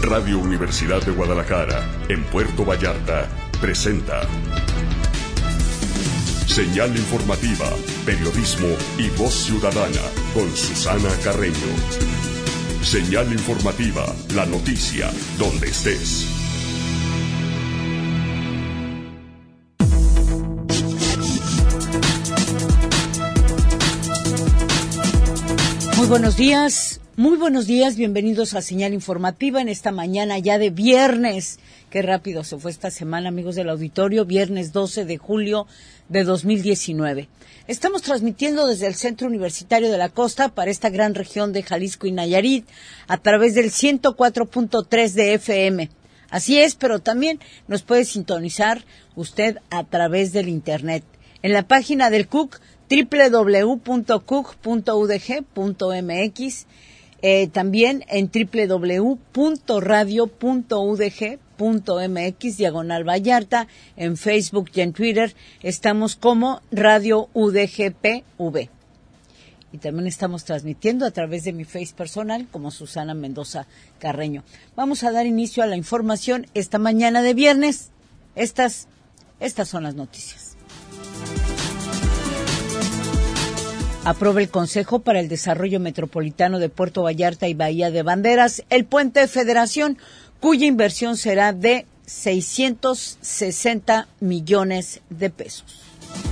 Radio Universidad de Guadalajara, en Puerto Vallarta, presenta Señal Informativa, Periodismo y Voz Ciudadana, con Susana Carreño. Señal Informativa, la noticia, donde estés. Muy buenos días, bienvenidos a Señal Informativa en esta mañana ya de viernes. Qué rápido se fue esta semana, amigos del auditorio, viernes 12 de julio de 2019. Estamos transmitiendo desde el Centro Universitario de la Costa para esta gran región de Jalisco y Nayarit a través del 104.3 de FM. Así es, pero también nos puede sintonizar usted a través del Internet. En la página del CUC, www.cuc.udg.mx, también en www.radio.udg.mx/Vallarta, en Facebook y en Twitter estamos como Radio UDGPV. Y también estamos transmitiendo a través de mi Face personal como Susana Mendoza Carreño. Vamos a dar inicio a la información esta mañana de viernes. Estas son las noticias. Aprueba el Consejo para el Desarrollo Metropolitano de Puerto Vallarta y Bahía de Banderas el Puente de Federación, cuya inversión será de 660 millones de pesos.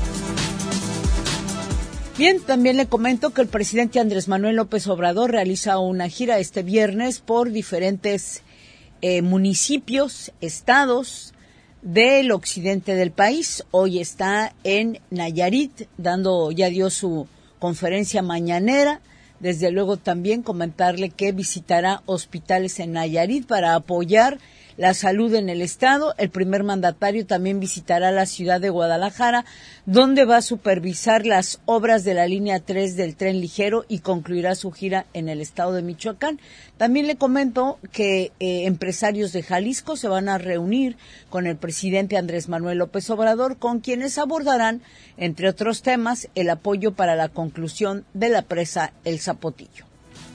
Bien, también le comento que el presidente Andrés Manuel López Obrador realiza una gira este viernes por diferentes municipios, estados del occidente del país. Hoy está en Nayarit, ya dio su conferencia mañanera. Desde luego también comentarle que visitará hospitales en Nayarit para apoyar la salud en el estado. El primer mandatario también visitará la ciudad de Guadalajara, donde va a supervisar las obras de la línea 3 del tren ligero y concluirá su gira en el estado de Michoacán. También le comento que empresarios de Jalisco se van a reunir con el presidente Andrés Manuel López Obrador, con quienes abordarán, entre otros temas, el apoyo para la conclusión de la presa El Zapotillo.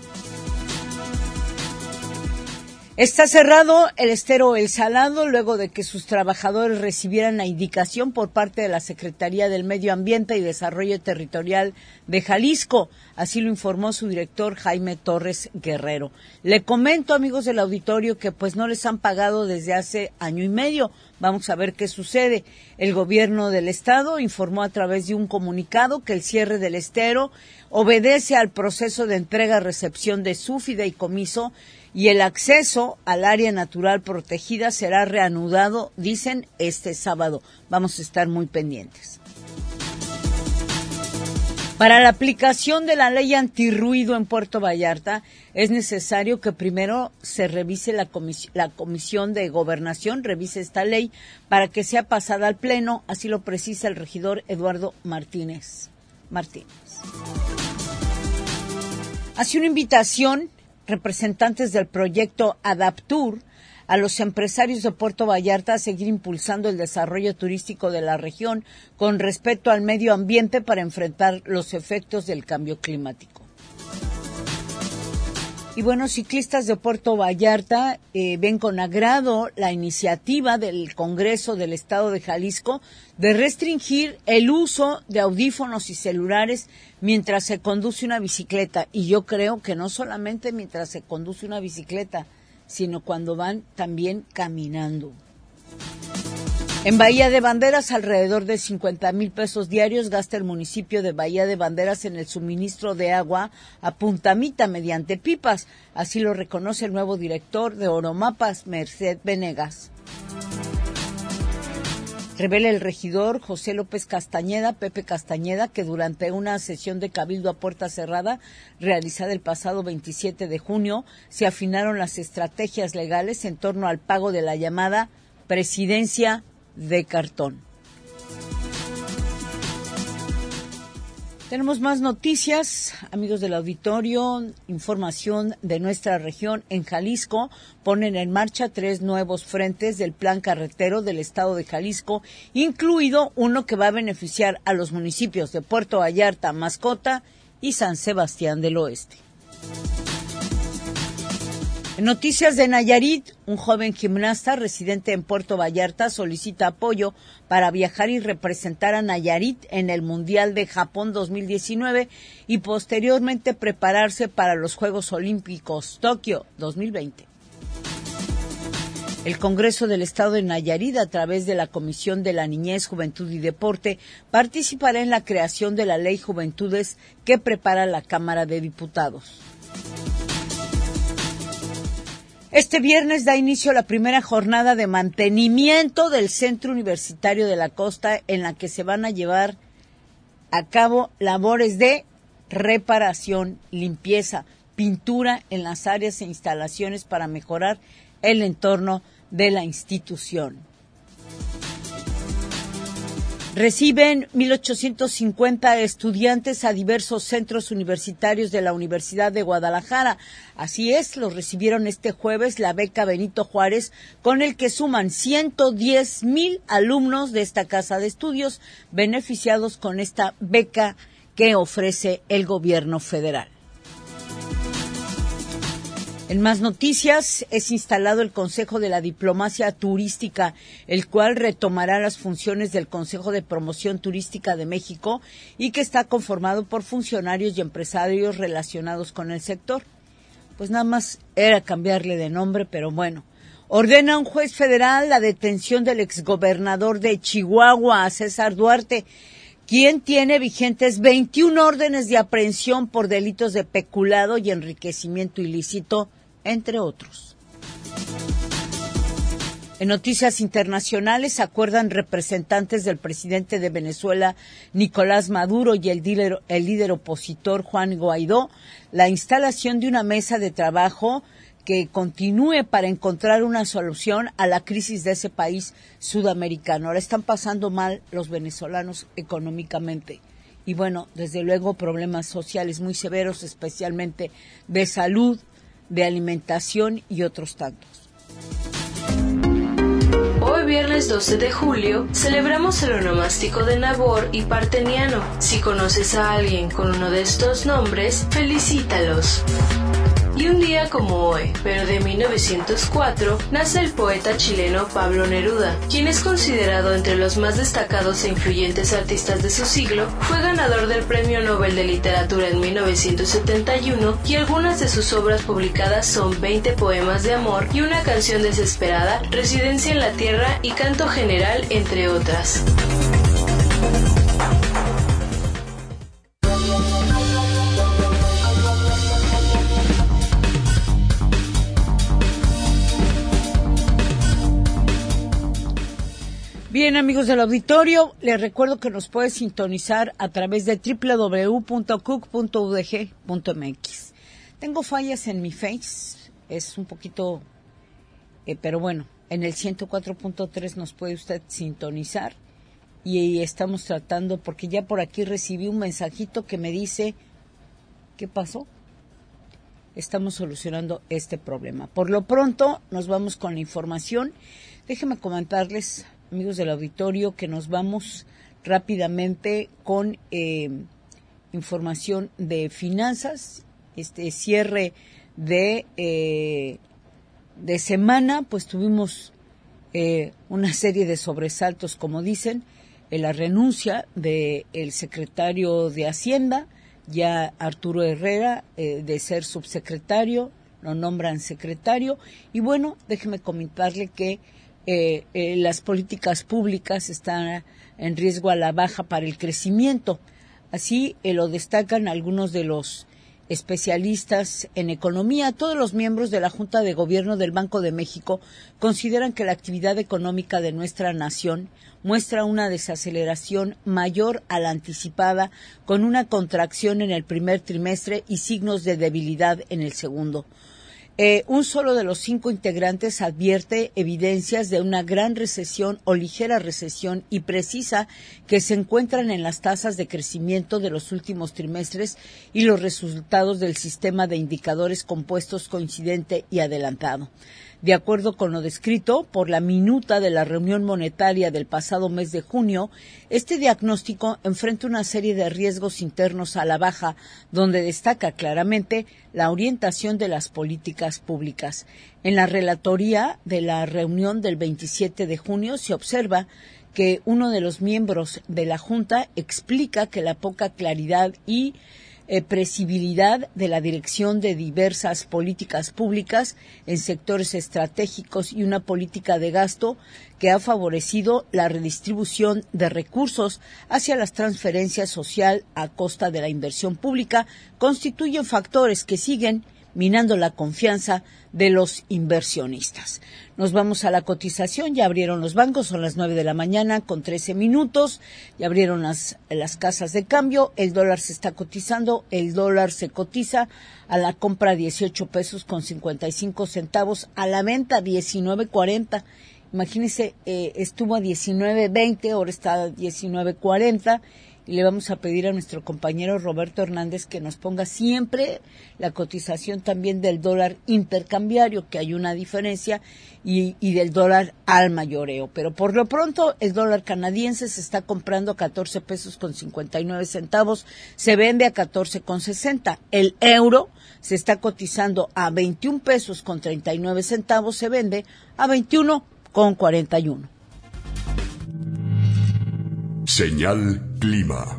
Está cerrado el estero El Salado luego de que sus trabajadores recibieran la indicación por parte de la Secretaría del Medio Ambiente y Desarrollo Territorial de Jalisco. Así lo informó su director Jaime Torres Guerrero. Le comento, amigos del auditorio, que pues no les han pagado desde hace año y medio. Vamos a ver qué sucede. El gobierno del estado informó a través de un comunicado que el cierre del estero obedece al proceso de entrega-recepción de su fideicomiso y el acceso al área natural protegida será reanudado, dicen, este sábado. Vamos a estar muy pendientes. Para la aplicación de la ley antirruido en Puerto Vallarta, es necesario que primero se revise la Comisión de Gobernación, revise esta ley para que sea pasada al Pleno, así lo precisa el regidor Eduardo Martínez. Hace una invitación representantes del proyecto Adaptur a los empresarios de Puerto Vallarta a seguir impulsando el desarrollo turístico de la región con respecto al medio ambiente para enfrentar los efectos del cambio climático. Y bueno, ciclistas de Puerto Vallarta ven con agrado la iniciativa del Congreso del Estado de Jalisco de restringir el uso de audífonos y celulares mientras se conduce una bicicleta. Y yo creo que no solamente mientras se conduce una bicicleta, sino cuando van también caminando. En Bahía de Banderas, alrededor de 50,000 pesos diarios gasta el municipio de Bahía de Banderas en el suministro de agua a Puntamita mediante pipas. Así lo reconoce el nuevo director de Oromapas, Merced Venegas. Revela el regidor José López Castañeda, Pepe Castañeda, que durante una sesión de cabildo a puerta cerrada realizada el pasado 27 de junio, se afinaron las estrategias legales en torno al pago de la llamada presidencia de cartón. Tenemos más noticias, amigos del auditorio, información de nuestra región. En Jalisco ponen en marcha 3 nuevos frentes del plan carretero del estado de Jalisco, incluido uno que va a beneficiar a los municipios de Puerto Vallarta, Mascota y San Sebastián del Oeste. En noticias de Nayarit, un joven gimnasta residente en Puerto Vallarta solicita apoyo para viajar y representar a Nayarit en el Mundial de Japón 2019 y posteriormente prepararse para los Juegos Olímpicos Tokio 2020. El Congreso del Estado de Nayarit, a través de la Comisión de la Niñez, Juventud y Deporte, participará en la creación de la Ley Juventudes que prepara la Cámara de Diputados. Este viernes da inicio la primera jornada de mantenimiento del Centro Universitario de la Costa, en la que se van a llevar a cabo labores de reparación, limpieza, pintura en las áreas e instalaciones para mejorar el entorno de la institución. Reciben 1,850 estudiantes a diversos centros universitarios de la Universidad de Guadalajara. Así es, los recibieron este jueves la beca Benito Juárez, con el que suman 110,000 alumnos de esta casa de estudios beneficiados con esta beca que ofrece el gobierno federal. En más noticias, es instalado el Consejo de la Diplomacia Turística, el cual retomará las funciones del Consejo de Promoción Turística de México y que está conformado por funcionarios y empresarios relacionados con el sector. Pues nada más era cambiarle de nombre, pero bueno. Ordena un juez federal la detención del exgobernador de Chihuahua, César Duarte, quien tiene vigentes 21 órdenes de aprehensión por delitos de peculado y enriquecimiento ilícito, entre otros. En noticias internacionales, acuerdan representantes del presidente de Venezuela, Nicolás Maduro, y el líder opositor, Juan Guaidó, la instalación de una mesa de trabajo que continúe para encontrar una solución a la crisis de ese país sudamericano. Ahora están pasando mal los venezolanos económicamente. Y bueno, desde luego problemas sociales muy severos, especialmente de salud, de alimentación y otros tantos. Hoy viernes 12 de julio celebramos el onomástico de Nabor y Parteniano. Si conoces a alguien con uno de estos nombres, felicítalos. Y un día como hoy, pero de 1904, nace el poeta chileno Pablo Neruda, quien es considerado entre los más destacados e influyentes artistas de su siglo. Fue ganador del Premio Nobel de Literatura en 1971 y algunas de sus obras publicadas son 20 poemas de amor y una canción desesperada, Residencia en la Tierra y Canto General, entre otras. Bien, amigos del auditorio, les recuerdo que nos puede sintonizar a través de www.cuc.udg.mx. Tengo fallas en mi Face, es un poquito, pero bueno, en el 104.3 nos puede usted sintonizar y estamos tratando, porque ya por aquí recibí un mensajito que me dice, ¿qué pasó? Estamos solucionando este problema. Por lo pronto, nos vamos con la información. Déjenme comentarles, amigos del auditorio, que nos vamos rápidamente con información de finanzas. Este cierre de semana, pues tuvimos una serie de sobresaltos, como dicen, la renuncia del secretario de Hacienda, ya Arturo Herrera, de ser subsecretario, lo nombran secretario, y bueno, déjeme comentarle que las políticas públicas están en riesgo a la baja para el crecimiento. Así lo destacan algunos de los especialistas en economía. Todos los miembros de la Junta de Gobierno del Banco de México consideran que la actividad económica de nuestra nación muestra una desaceleración mayor a la anticipada, con una contracción en el primer trimestre y signos de debilidad en el segundo. Un solo de los 5 integrantes advierte evidencias de una gran recesión o ligera recesión y precisa que se encuentran en las tasas de crecimiento de los últimos trimestres y los resultados del sistema de indicadores compuestos coincidente y adelantado. De acuerdo con lo descrito por la minuta de la reunión monetaria del pasado mes de junio, este diagnóstico enfrenta una serie de riesgos internos a la baja, donde destaca claramente la orientación de las políticas públicas. En la relatoría de la reunión del 27 de junio se observa que uno de los miembros de la Junta explica que la poca claridad y previsibilidad de la dirección de diversas políticas públicas en sectores estratégicos y una política de gasto que ha favorecido la redistribución de recursos hacia las transferencias social a costa de la inversión pública constituyen factores que siguen minando la confianza de los inversionistas. Nos vamos a la cotización, ya abrieron los bancos, son las 9 de la mañana con 13 minutos, ya abrieron las casas de cambio, el dólar se está cotizando, el dólar se cotiza a la compra 18 pesos con 55 centavos, a la venta 19.40, imagínense, estuvo a 19.20, ahora está a 19.40, y le vamos a pedir a nuestro compañero Roberto Hernández que nos ponga siempre la cotización también del dólar intercambiario, que hay una diferencia, y del dólar al mayoreo. Pero por lo pronto el dólar canadiense se está comprando a 14 pesos con 59 centavos, se vende a 14 con 60. El euro se está cotizando a 21 pesos con 39 centavos, se vende a 21 con 41. Señal Clima.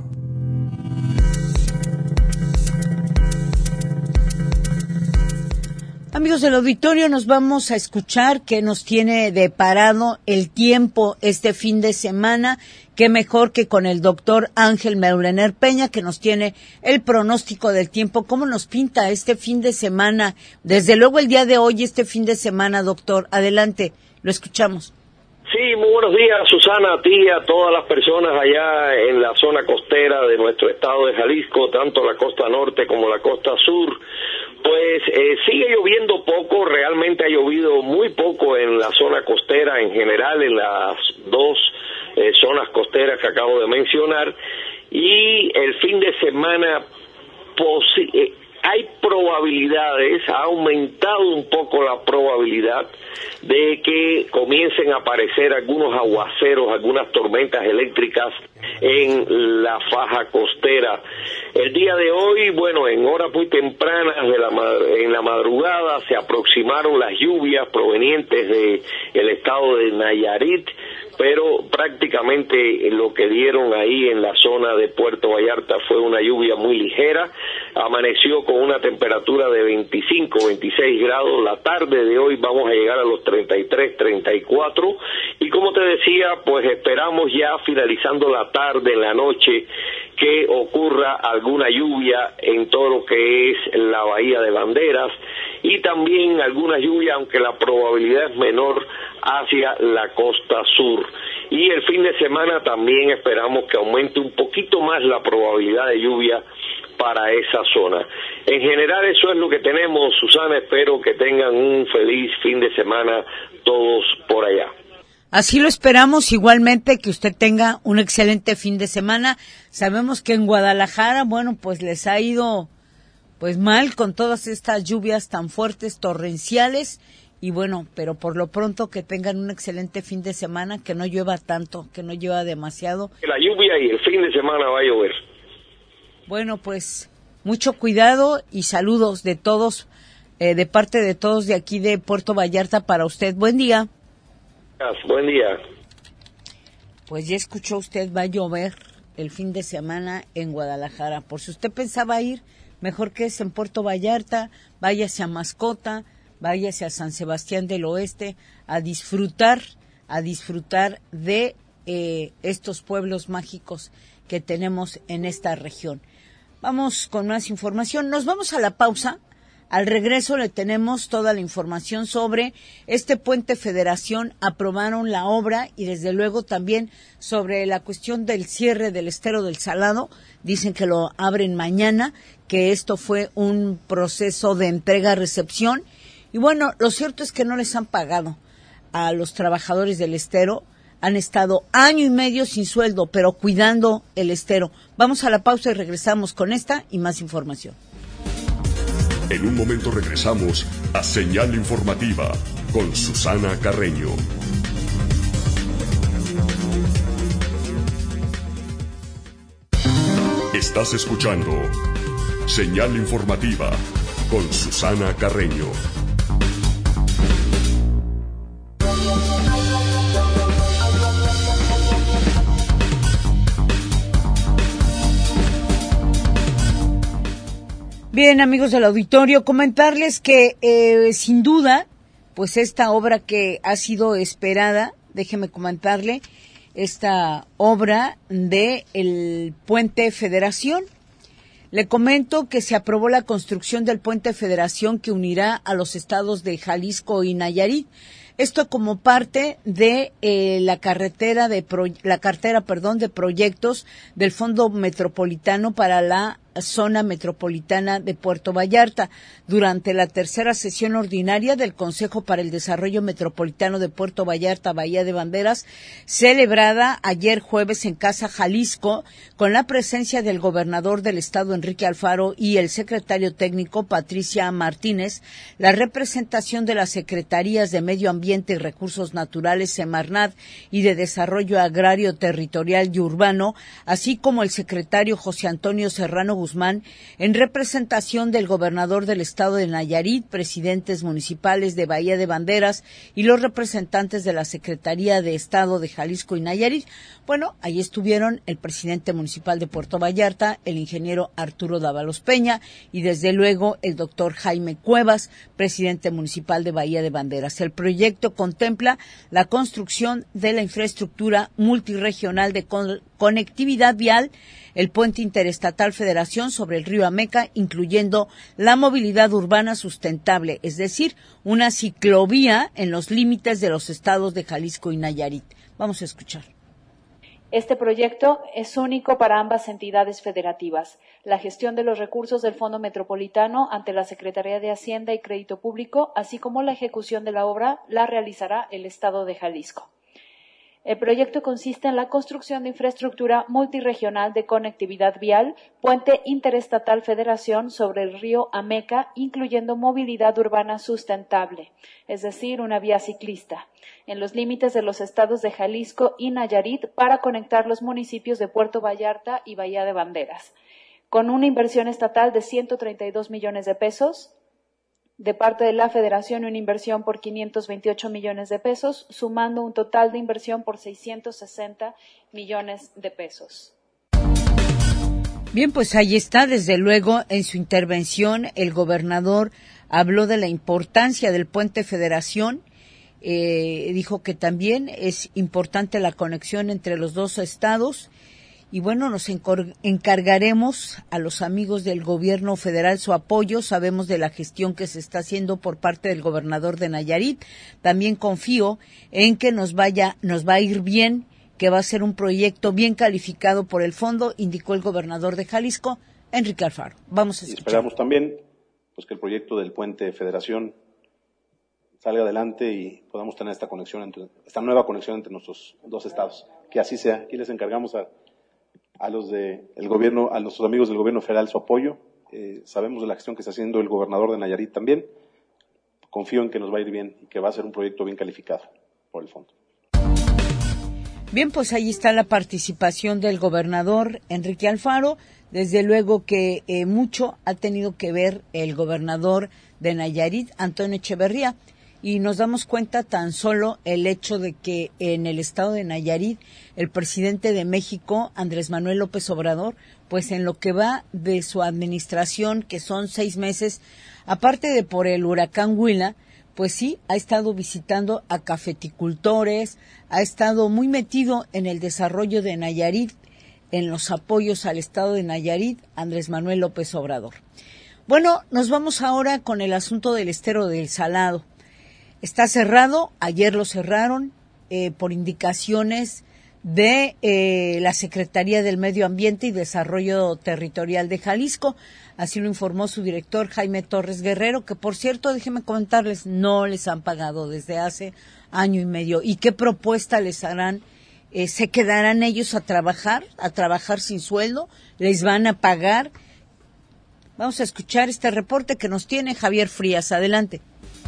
Amigos del auditorio, nos vamos a escuchar qué nos tiene deparado el tiempo este fin de semana. Qué mejor que con el doctor Ángel Meulener Peña, que nos tiene el pronóstico del tiempo. ¿Cómo nos pinta este fin de semana? Desde luego el día de hoy, este fin de semana, doctor. Adelante, lo escuchamos. Sí, muy buenos días, Susana, a ti y a todas las personas allá en la zona costera de nuestro estado de Jalisco, tanto la costa norte como la costa sur. Pues sigue lloviendo poco, realmente ha llovido muy poco en la zona costera en general, en las dos zonas costeras que acabo de mencionar, y el fin de semana hay probabilidades, ha aumentado un poco la probabilidad de que comiencen a aparecer algunos aguaceros, algunas tormentas eléctricas en la faja costera. El día de hoy, bueno, en horas muy tempranas en la madrugada se aproximaron las lluvias provenientes del estado de Nayarit, pero prácticamente lo que dieron ahí en la zona de Puerto Vallarta fue una lluvia muy ligera. Amaneció con una temperatura de 25, 26 grados. La tarde de hoy vamos a llegar a los 33, 34. Y como te decía, pues esperamos ya finalizando la tarde, en la noche, que ocurra alguna lluvia en todo lo que es la Bahía de Banderas y también alguna lluvia, aunque la probabilidad es menor, hacia la costa sur. Y el fin de semana también esperamos que aumente un poquito más la probabilidad de lluvia para esa zona. En general eso es lo que tenemos, Susana. Espero que tengan un feliz fin de semana todos por allá. Así lo esperamos, igualmente que usted tenga un excelente fin de semana. Sabemos que en Guadalajara, bueno, pues les ha ido pues mal con todas estas lluvias tan fuertes, torrenciales, y bueno, pero por lo pronto que tengan un excelente fin de semana, que no llueva tanto, que no llueva demasiado. La lluvia y el fin de semana va a llover. Bueno, pues mucho cuidado y saludos de todos, de parte de todos de aquí de Puerto Vallarta para usted. Buen día. Buen día. Pues ya escuchó usted, va a llover el fin de semana en Guadalajara. Por si usted pensaba ir, mejor que es en Puerto Vallarta, váyase a Mascota, váyase a San Sebastián del Oeste a disfrutar de estos pueblos mágicos que tenemos en esta región. Vamos con más información. Nos vamos a la pausa. Al regreso le tenemos toda la información sobre este puente Federación. Aprobaron la obra y desde luego también sobre la cuestión del cierre del estero del Salado. Dicen que lo abren mañana, que esto fue un proceso de entrega-recepción. Y bueno, lo cierto es que no les han pagado a los trabajadores del estero. Han estado año y medio sin sueldo, pero cuidando el estero. Vamos a la pausa y regresamos con esta y más información. En un momento regresamos a Señal Informativa con Susana Carreño. Estás escuchando Señal Informativa con Susana Carreño. Bien, amigos del auditorio, comentarles que sin duda, pues esta obra que ha sido esperada, déjeme comentarle, esta obra de el Puente Federación. Le comento que se aprobó la construcción del Puente Federación que unirá a los estados de Jalisco y Nayarit. Esto como parte de la cartera de proyectos del Fondo Metropolitano para la Zona Metropolitana de Puerto Vallarta. Durante la tercera sesión ordinaria del Consejo para el Desarrollo Metropolitano de Puerto Vallarta, Bahía de Banderas, celebrada ayer jueves en Casa Jalisco, con la presencia del gobernador del estado, Enrique Alfaro, y el secretario técnico, Patricia Martínez, la representación de las Secretarías de Medio Ambiente y Recursos Naturales, Semarnat, y de Desarrollo Agrario, Territorial y Urbano, así como el secretario José Antonio Serrano Guzmán, en representación del gobernador del estado de Nayarit, presidentes municipales de Bahía de Banderas y los representantes de la Secretaría de Estado de Jalisco y Nayarit. Bueno, ahí estuvieron el presidente municipal de Puerto Vallarta, el ingeniero Arturo Dávalos Peña, y desde luego el doctor Jaime Cuevas, presidente municipal de Bahía de Banderas. El proyecto contempla la construcción de la infraestructura multirregional de conectividad vial, el puente interestatal Federación sobre el río Ameca, incluyendo la movilidad urbana sustentable, es decir, una ciclovía en los límites de los estados de Jalisco y Nayarit. Vamos a escuchar. Este proyecto es único para ambas entidades federativas. La gestión de los recursos del Fondo Metropolitano ante la Secretaría de Hacienda y Crédito Público, así como la ejecución de la obra, la realizará el Estado de Jalisco. El proyecto consiste en la construcción de infraestructura multirregional de conectividad vial, puente interestatal Federación sobre el río Ameca, incluyendo movilidad urbana sustentable, es decir, una vía ciclista, en los límites de los estados de Jalisco y Nayarit para conectar los municipios de Puerto Vallarta y Bahía de Banderas, con una inversión estatal de 132 millones de pesos, de parte de la Federación una inversión por 528 millones de pesos, sumando un total de inversión por 660 millones de pesos. Bien, pues ahí está, desde luego, en su intervención el gobernador habló de la importancia del Puente Federación, dijo que también es importante la conexión entre los dos estados. Y bueno, nos encargaremos a los amigos del gobierno federal su apoyo. Sabemos de la gestión que se está haciendo por parte del gobernador de Nayarit. También confío en que nos va a ir bien, que va a ser un proyecto bien calificado por el fondo, indicó el gobernador de Jalisco, Enrique Alfaro. Vamos a escuchar. Y esperamos también pues que el proyecto del Puente Federación salga adelante y podamos tener esta nueva conexión entre nuestros dos estados. Que así sea. Aquí les encargamos a nuestros amigos del gobierno federal su apoyo. Sabemos de la gestión que está haciendo el gobernador de Nayarit también. Confío en que nos va a ir bien y que va a ser un proyecto bien calificado por el fondo. Bien, pues ahí está la participación del gobernador Enrique Alfaro. Desde luego que mucho ha tenido que ver el gobernador de Nayarit, Antonio Echeverría. Y nos damos cuenta tan solo el hecho de que en el estado de Nayarit, el presidente de México, Andrés Manuel López Obrador, pues en lo que va de su administración, que son 6 meses, aparte de por el huracán Huila, pues sí, ha estado visitando a cafeticultores, ha estado muy metido en el desarrollo de Nayarit, en los apoyos al estado de Nayarit, Andrés Manuel López Obrador. Bueno, nos vamos ahora con el asunto del estero del Salado. Está cerrado, ayer lo cerraron por indicaciones de la Secretaría del Medio Ambiente y Desarrollo Territorial de Jalisco. Así lo informó su director, Jaime Torres Guerrero, que por cierto, déjenme comentarles, no les han pagado desde hace año y medio. ¿Y qué propuesta les harán? ¿Se quedarán ellos a trabajar sin sueldo? ¿Les van a pagar? Vamos a escuchar este reporte que nos tiene Javier Frías. Adelante.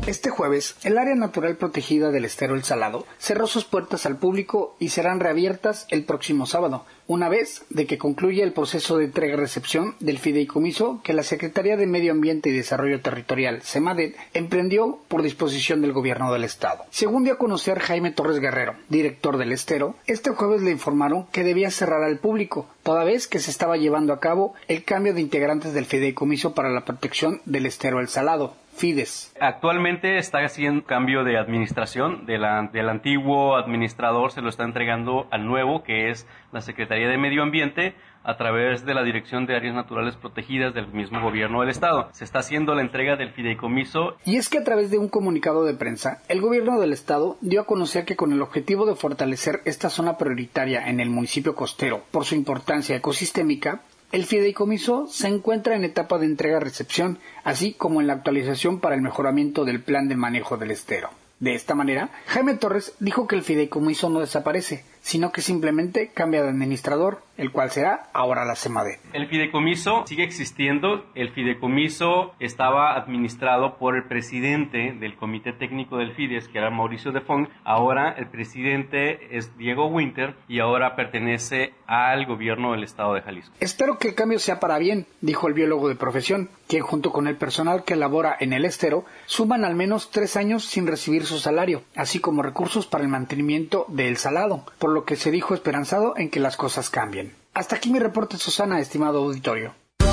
Este jueves, el área natural protegida del Estero El Salado cerró sus puertas al público y serán reabiertas el próximo sábado, una vez de que concluya el proceso de entrega-recepción del fideicomiso que la Secretaría de Medio Ambiente y Desarrollo Territorial, SEMADET, emprendió por disposición del Gobierno del Estado. Según dio a conocer Jaime Torres Guerrero, director del Estero, este jueves le informaron que debía cerrar al público, toda vez que se estaba llevando a cabo el cambio de integrantes del fideicomiso para la protección del Estero El Salado, Fides. Actualmente está haciendo cambio de administración, del antiguo administrador se lo está entregando al nuevo, que es la Secretaría de Medio Ambiente, a través de la Dirección de Áreas Naturales Protegidas del mismo Gobierno del Estado. Se está haciendo la entrega del fideicomiso. Y es que a través de un comunicado de prensa, el Gobierno del Estado dio a conocer que con el objetivo de fortalecer esta zona prioritaria en el municipio costero por su importancia ecosistémica, el fideicomiso se encuentra en etapa de entrega-recepción, así como en la actualización para el mejoramiento del plan de manejo del estero. De esta manera, Jaime Torres dijo que el fideicomiso no desaparece, sino que simplemente cambia de administrador, el cual será ahora la SEMADET. El fideicomiso sigue existiendo. El fideicomiso estaba administrado por el presidente del Comité Técnico del Fides, que era Mauricio de Fong. Ahora el presidente es Diego Winter y ahora pertenece al gobierno del estado de Jalisco. Espero que el cambio sea para bien, dijo el biólogo de profesión, quien junto con el personal que labora en el estero suman al menos 3 años sin recibir su salario, así como recursos para el mantenimiento de El Salado, por lo que se dijo esperanzado en que las cosas cambien. Hasta aquí mi reporte, Susana, estimado auditorio.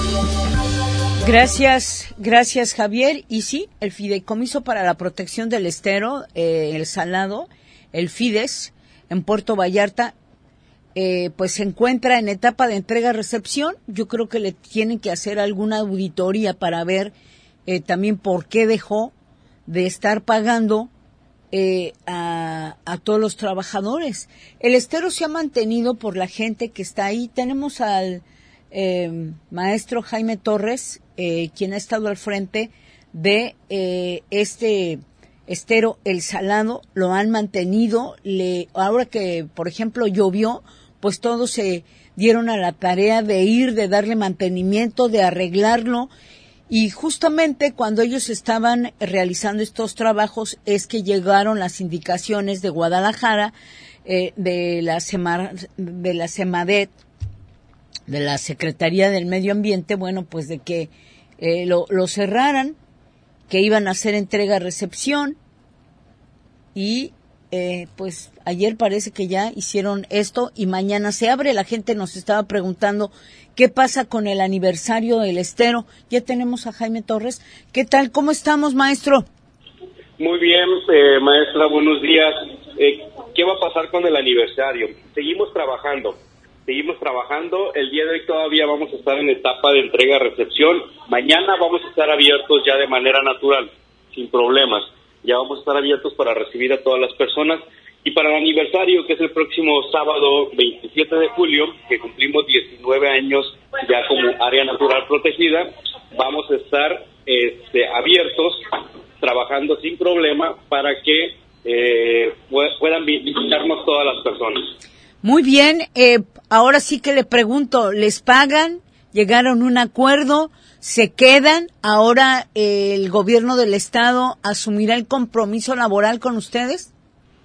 Gracias Javier. Y sí, el Fideicomiso para la Protección del Estero, El Salado, el Fides, en Puerto Vallarta, pues se encuentra en etapa de entrega-recepción. Yo creo que le tienen que hacer alguna auditoría para ver también por qué dejó de estar pagando a todos los trabajadores. El estero se ha mantenido por la gente que está ahí. Tenemos al maestro Jaime Torres, quien ha estado al frente de este estero El Salado. Lo han mantenido. Ahora que, por ejemplo, llovió, pues todos se dieron a la tarea de darle mantenimiento, de arreglarlo. Y justamente cuando ellos estaban realizando estos trabajos es que llegaron las indicaciones de Guadalajara, de la SEMADET, de la Secretaría del Medio Ambiente, bueno, pues de que lo cerraran, que iban a hacer entrega-recepción y pues ayer parece que ya hicieron esto y mañana se abre. La gente nos estaba preguntando qué pasa con el aniversario del estero. Ya tenemos a Jaime Torres. ¿Qué tal? ¿Cómo estamos, maestro? Muy bien, maestra, buenos días. ¿Qué va a pasar con el aniversario? Seguimos trabajando. El día de hoy todavía vamos a estar en etapa de entrega-recepción. Mañana vamos a estar abiertos ya de manera natural, sin problemas. Ya vamos a estar abiertos para recibir a todas las personas. Y para el aniversario, que es el próximo sábado 27 de julio, que cumplimos 19 años ya como área natural protegida, vamos a estar abiertos, trabajando sin problema para que puedan visitarnos todas las personas. Muy bien, ahora sí que le pregunto, ¿les pagan? ¿Llegaron a un acuerdo? ¿Se quedan? ¿Ahora el gobierno del estado asumirá el compromiso laboral con ustedes?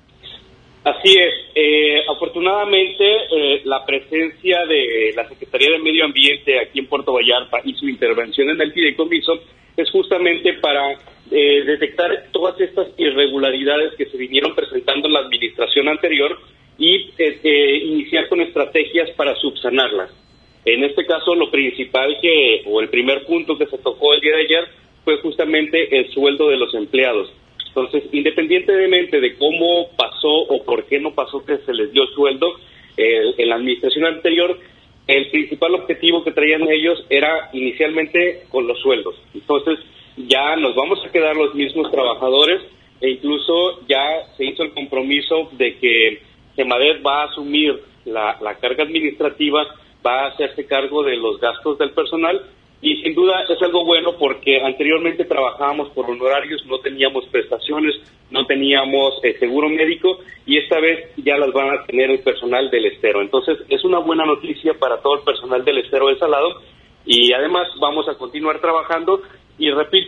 Así es. Afortunadamente, la presencia de la Secretaría de Medio Ambiente aquí en Puerto Vallarta y su intervención en el fideicomiso es justamente para detectar todas estas irregularidades que se vinieron presentando en la administración anterior y iniciar con estrategias para subsanarlas. En este caso, lo principal el primer punto que se tocó el día de ayer fue justamente el sueldo de los empleados. Entonces, independientemente de cómo pasó o por qué no pasó que se les dio sueldo en la administración anterior, el principal objetivo que traían ellos era inicialmente con los sueldos. Entonces, ya nos vamos a quedar los mismos trabajadores e incluso ya se hizo el compromiso de que SEMADET va a asumir la carga administrativa, va a hacerse cargo de los gastos del personal y sin duda es algo bueno porque anteriormente trabajábamos por honorarios, no teníamos prestaciones, no teníamos seguro médico y esta vez ya las van a tener el personal del estero. Entonces es una buena noticia para todo el personal del estero del Salado y además vamos a continuar trabajando y repito,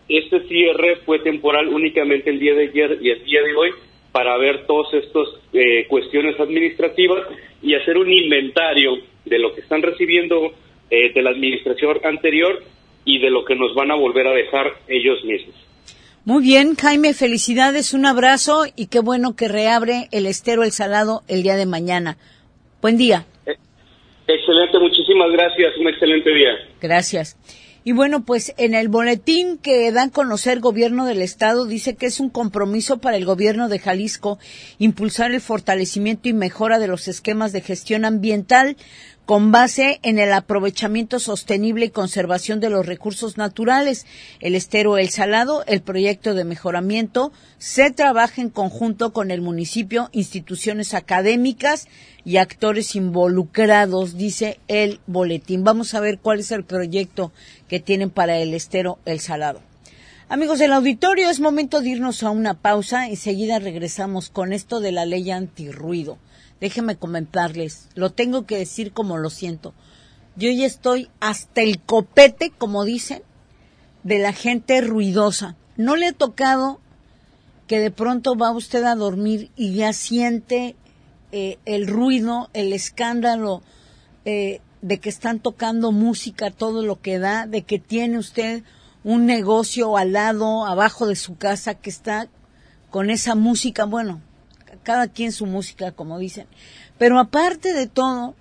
este cierre fue temporal únicamente el día de ayer y el día de hoy para ver todas estas cuestiones administrativas y hacer un inventario de lo que están recibiendo de la administración anterior y de lo que nos van a volver a dejar ellos mismos. Muy bien, Jaime, felicidades, un abrazo y qué bueno que reabre el Estero El Salado el día de mañana. Buen día. Excelente, muchísimas gracias, un excelente día. Gracias. Y bueno, pues en el boletín que da a conocer Gobierno del Estado dice que es un compromiso para el Gobierno de Jalisco impulsar el fortalecimiento y mejora de los esquemas de gestión ambiental con base en el aprovechamiento sostenible y conservación de los recursos naturales. El Estero El Salado, el proyecto de mejoramiento, se trabaja en conjunto con el municipio, instituciones académicas y actores involucrados, dice el boletín. Vamos a ver cuál es el proyecto que tienen para el Estero El Salado. Amigos del auditorio, es momento de irnos a una pausa. Enseguida regresamos con esto de la ley antirruido. Déjenme comentarles, lo tengo que decir como lo siento. Yo ya estoy hasta el copete, como dicen, de la gente ruidosa. ¿No le ha tocado que de pronto va usted a dormir y ya siente el ruido, el escándalo de que están tocando música, todo lo que da, de que tiene usted un negocio al lado, abajo de su casa, que está con esa música? Bueno, cada quien su música, como dicen. Pero aparte de todo,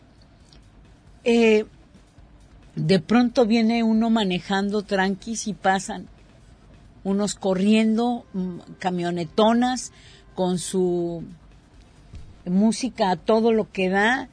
de pronto viene uno manejando tranquis y pasan unos corriendo, camionetonas, con su música a todo lo que da.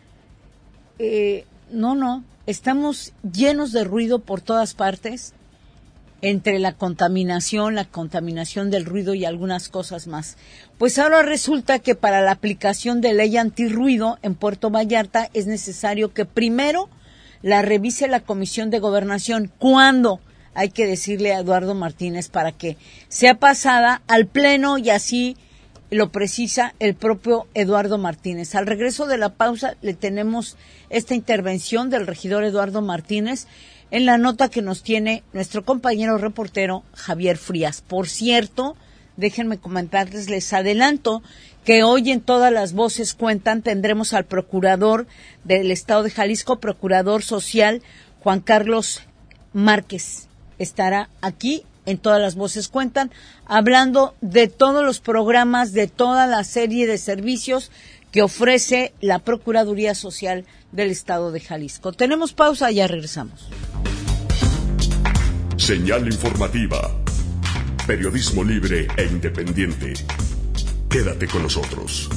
No, estamos llenos de ruido por todas partes, entre la contaminación del ruido y algunas cosas más. Pues ahora resulta que para la aplicación de ley antirruido en Puerto Vallarta es necesario que primero la revise la Comisión de Gobernación. ¿Cuándo? Hay que decirle a Eduardo Martínez para que sea pasada al Pleno, y así lo precisa el propio Eduardo Martínez. Al regreso de la pausa le tenemos esta intervención del regidor Eduardo Martínez en la nota que nos tiene nuestro compañero reportero Javier Frías. Por cierto, déjenme comentarles, les adelanto que hoy en Todas las Voces Cuentan tendremos al procurador del Estado de Jalisco, procurador social, Juan Carlos Márquez. Estará aquí en Todas las Voces Cuentan, hablando de todos los programas, de toda la serie de servicios que ofrece la Procuraduría Social del Estado de Jalisco. Tenemos pausa, ya regresamos. Señal informativa. Periodismo libre e independiente. Quédate con nosotros.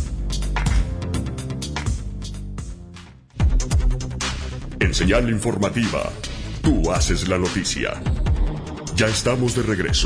En Señal informativa, tú haces la noticia. Ya estamos de regreso.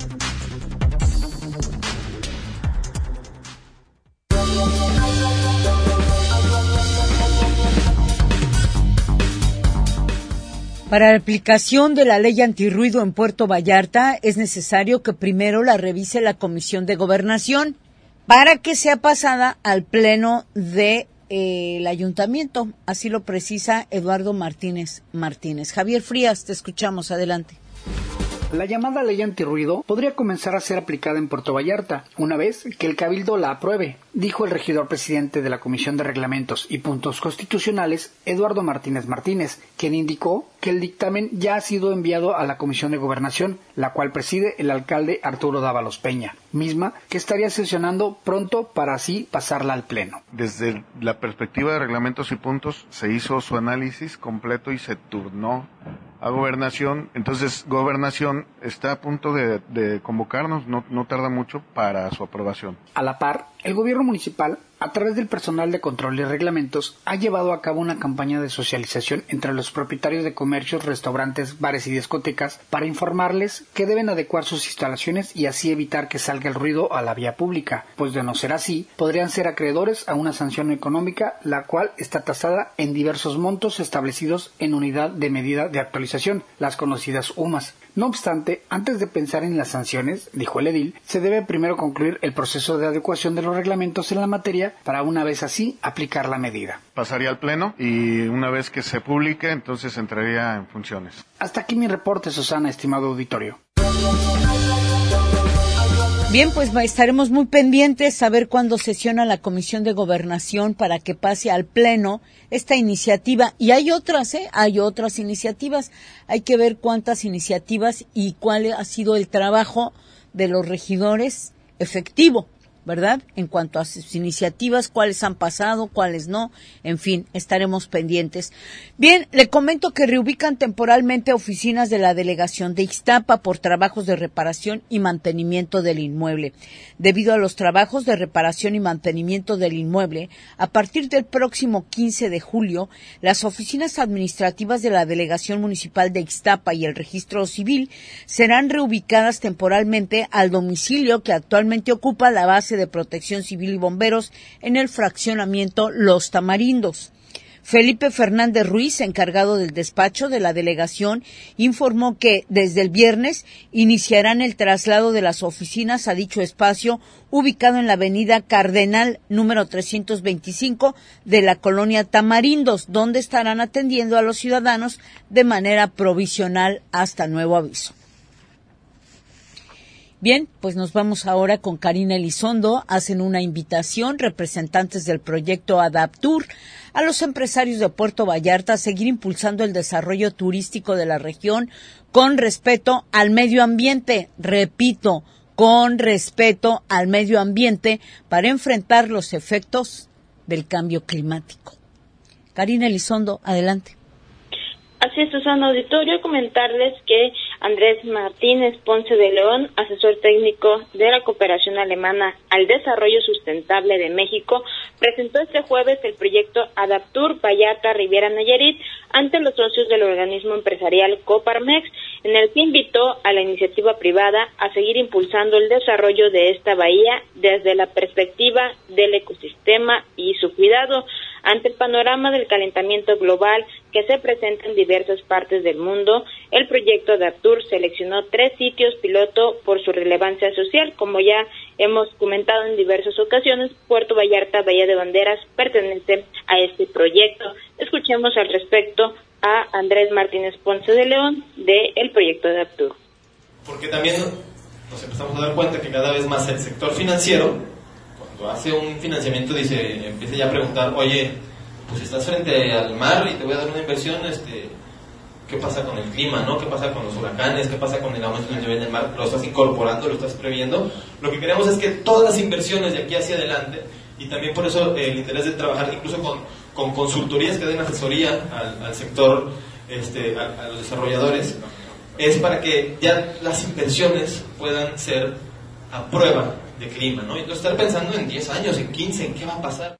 Para la aplicación de la ley antirruido en Puerto Vallarta es necesario que primero la revise la Comisión de Gobernación para que sea pasada al Pleno del Ayuntamiento. Así lo precisa Eduardo Martínez. Javier Frías, te escuchamos, adelante. La llamada ley antirruido podría comenzar a ser aplicada en Puerto Vallarta una vez que el Cabildo la apruebe, dijo el regidor presidente de la Comisión de Reglamentos y Puntos Constitucionales, Eduardo Martínez, quien indicó que el dictamen ya ha sido enviado a la Comisión de Gobernación, la cual preside el alcalde Arturo Dávalos Peña, misma que estaría sesionando pronto para así pasarla al Pleno. Desde la perspectiva de Reglamentos y Puntos se hizo su análisis completo y se turnó a Gobernación. Entonces Gobernación está a punto de convocarnos, no tarda mucho para su aprobación. A la par, el gobierno municipal, a través del personal de control y reglamentos, ha llevado a cabo una campaña de socialización entre los propietarios de comercios, restaurantes, bares y discotecas para informarles que deben adecuar sus instalaciones y así evitar que salga el ruido a la vía pública, pues de no ser así, podrían ser acreedores a una sanción económica, la cual está tasada en diversos montos establecidos en unidad de medida de actualización, las conocidas UMAS. No obstante, antes de pensar en las sanciones, dijo el edil, se debe primero concluir el proceso de adecuación de los reglamentos en la materia para una vez así aplicar la medida. Pasaría al Pleno y una vez que se publique, entonces entraría en funciones. Hasta aquí mi reporte, Susana, estimado auditorio. Bien, pues estaremos muy pendientes a ver cuándo sesiona la Comisión de Gobernación para que pase al Pleno esta iniciativa. Y hay otras, hay otras iniciativas. Hay que ver cuántas iniciativas y cuál ha sido el trabajo de los regidores efectivo, ¿verdad? En cuanto a sus iniciativas, cuáles han pasado, cuáles no, en fin, estaremos pendientes. Bien, le comento que reubican temporalmente oficinas de la delegación de Ixtapa por trabajos de reparación y mantenimiento del inmueble. Debido a los trabajos de reparación y mantenimiento del inmueble, a partir del próximo 15 de julio, las oficinas administrativas de la delegación municipal de Ixtapa y el registro civil serán reubicadas temporalmente al domicilio que actualmente ocupa la base de Protección Civil y Bomberos en el fraccionamiento Los Tamarindos. Felipe Fernández Ruiz, encargado del despacho de la delegación, informó que desde el viernes iniciarán el traslado de las oficinas a dicho espacio ubicado en la avenida Cardenal número 325 de la colonia Tamarindos, donde estarán atendiendo a los ciudadanos de manera provisional hasta nuevo aviso. Bien, pues nos vamos ahora con Karina Elizondo. Hacen una invitación representantes del proyecto Adaptur a los empresarios de Puerto Vallarta a seguir impulsando el desarrollo turístico de la región con respeto al medio ambiente. Repito, con respeto al medio ambiente para enfrentar los efectos del cambio climático. Karina Elizondo, adelante. Así es, Susana Auditorio, comentarles que Andrés Martínez Ponce de León, asesor técnico de la Cooperación Alemana al Desarrollo Sustentable de México, presentó este jueves el proyecto Adaptur Vallarta Riviera Nayarit ante los socios del organismo empresarial Coparmex, en el que invitó a la iniciativa privada a seguir impulsando el desarrollo de esta bahía desde la perspectiva del ecosistema y su cuidado. Ante el panorama del calentamiento global que se presenta en diversas partes del mundo, el proyecto Adaptur seleccionó 3 sitios piloto por su relevancia social. Como ya hemos comentado en diversas ocasiones, Puerto Vallarta, Bahía de Banderas, pertenece a este proyecto. Escuchemos al respecto a Andrés Martínez Ponce de León del proyecto Adaptur. Porque también nos empezamos a dar cuenta que cada vez más el sector financiero, hace un financiamiento, empieza ya a preguntar, oye, pues estás frente al mar y te voy a dar una inversión, ¿qué pasa con el clima, no? ¿Qué pasa con los huracanes? ¿Qué pasa con el aumento del nivel del mar? ¿Lo estás incorporando? ¿Lo estás previendo? Lo que queremos es que todas las inversiones de aquí hacia adelante, y también por eso el interés de trabajar incluso con consultorías que den asesoría al sector, a los desarrolladores, es para que ya las inversiones puedan ser a prueba de clima, ¿no? Entonces estar pensando en 10 años, en 15, en qué va a pasar.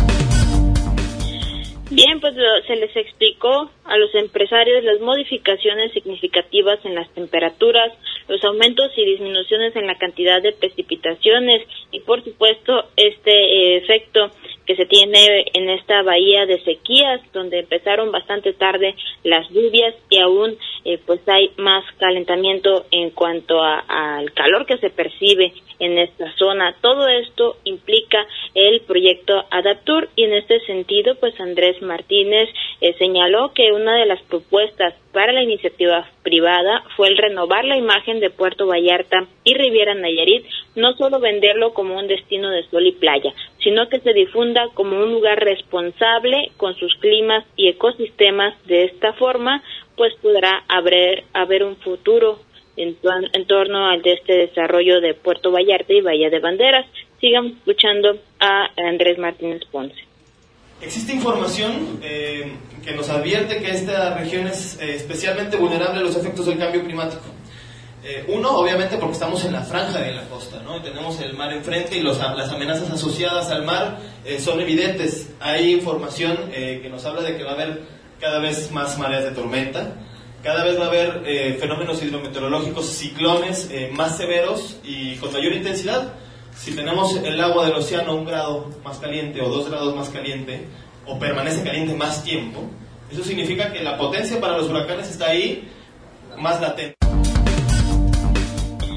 Bien, pues se les explicó a los empresarios las modificaciones significativas en las temperaturas, los aumentos y disminuciones en la cantidad de precipitaciones y, por supuesto, este efecto que se tiene en esta bahía de sequías, donde empezaron bastante tarde las lluvias y aún pues hay más calentamiento en cuanto al calor que se percibe en esta zona. Todo esto implica el proyecto Adaptur y en este sentido pues Andrés Martínez señaló que una de las propuestas para la iniciativa privada fue el renovar la imagen de Puerto Vallarta y Riviera Nayarit, no solo venderlo como un destino de sol y playa, sino que se difunda como un lugar responsable con sus climas y ecosistemas. De esta forma, pues podrá haber un futuro en torno al de este desarrollo de Puerto Vallarta y Bahía de Banderas. Sigamos escuchando a Andrés Martínez Ponce. Existe información que nos advierte que esta región es especialmente vulnerable a los efectos del cambio climático. Uno, obviamente, porque estamos en la franja de la costa, ¿no? Y tenemos el mar enfrente y las amenazas asociadas al mar son evidentes. Hay información que nos habla de que va a haber cada vez más mareas de tormenta, cada vez va a haber fenómenos hidrometeorológicos, ciclones más severos y con mayor intensidad. Si tenemos el agua del océano 1 grado más caliente o 2 grados más caliente, o permanece caliente más tiempo, eso significa que la potencia para los huracanes está ahí más latente.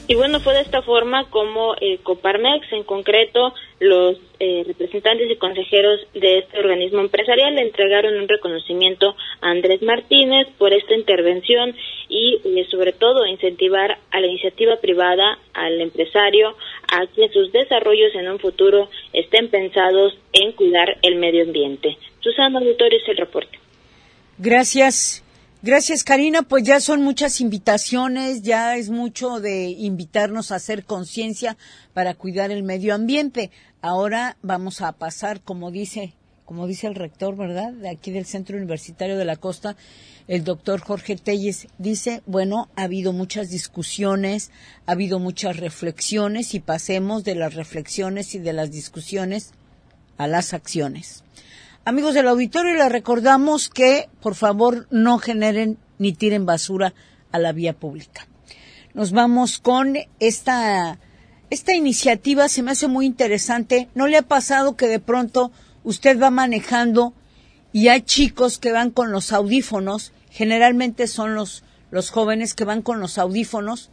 Y bueno, fue de esta forma como Coparmex, en concreto, los representantes y consejeros de este organismo empresarial le entregaron un reconocimiento a Andrés Martínez por esta intervención y sobre todo incentivar a la iniciativa privada, al empresario, a que sus desarrollos en un futuro estén pensados en cuidar el medio ambiente. Susana Auditorio, es el reporte. Gracias. Gracias, Karina. Pues ya son muchas invitaciones, ya es mucho de invitarnos a hacer conciencia para cuidar el medio ambiente. Ahora vamos a pasar, como dice el rector, ¿verdad?, de aquí del Centro Universitario de la Costa, el doctor Jorge Telles, dice, bueno, ha habido muchas discusiones, ha habido muchas reflexiones, y pasemos de las reflexiones y de las discusiones a las acciones. Amigos del auditorio, les recordamos que, por favor, no generen ni tiren basura a la vía pública. Nos vamos con esta iniciativa, se me hace muy interesante. ¿No le ha pasado que de pronto usted va manejando y hay chicos que van con los audífonos? Generalmente son los jóvenes que van con los audífonos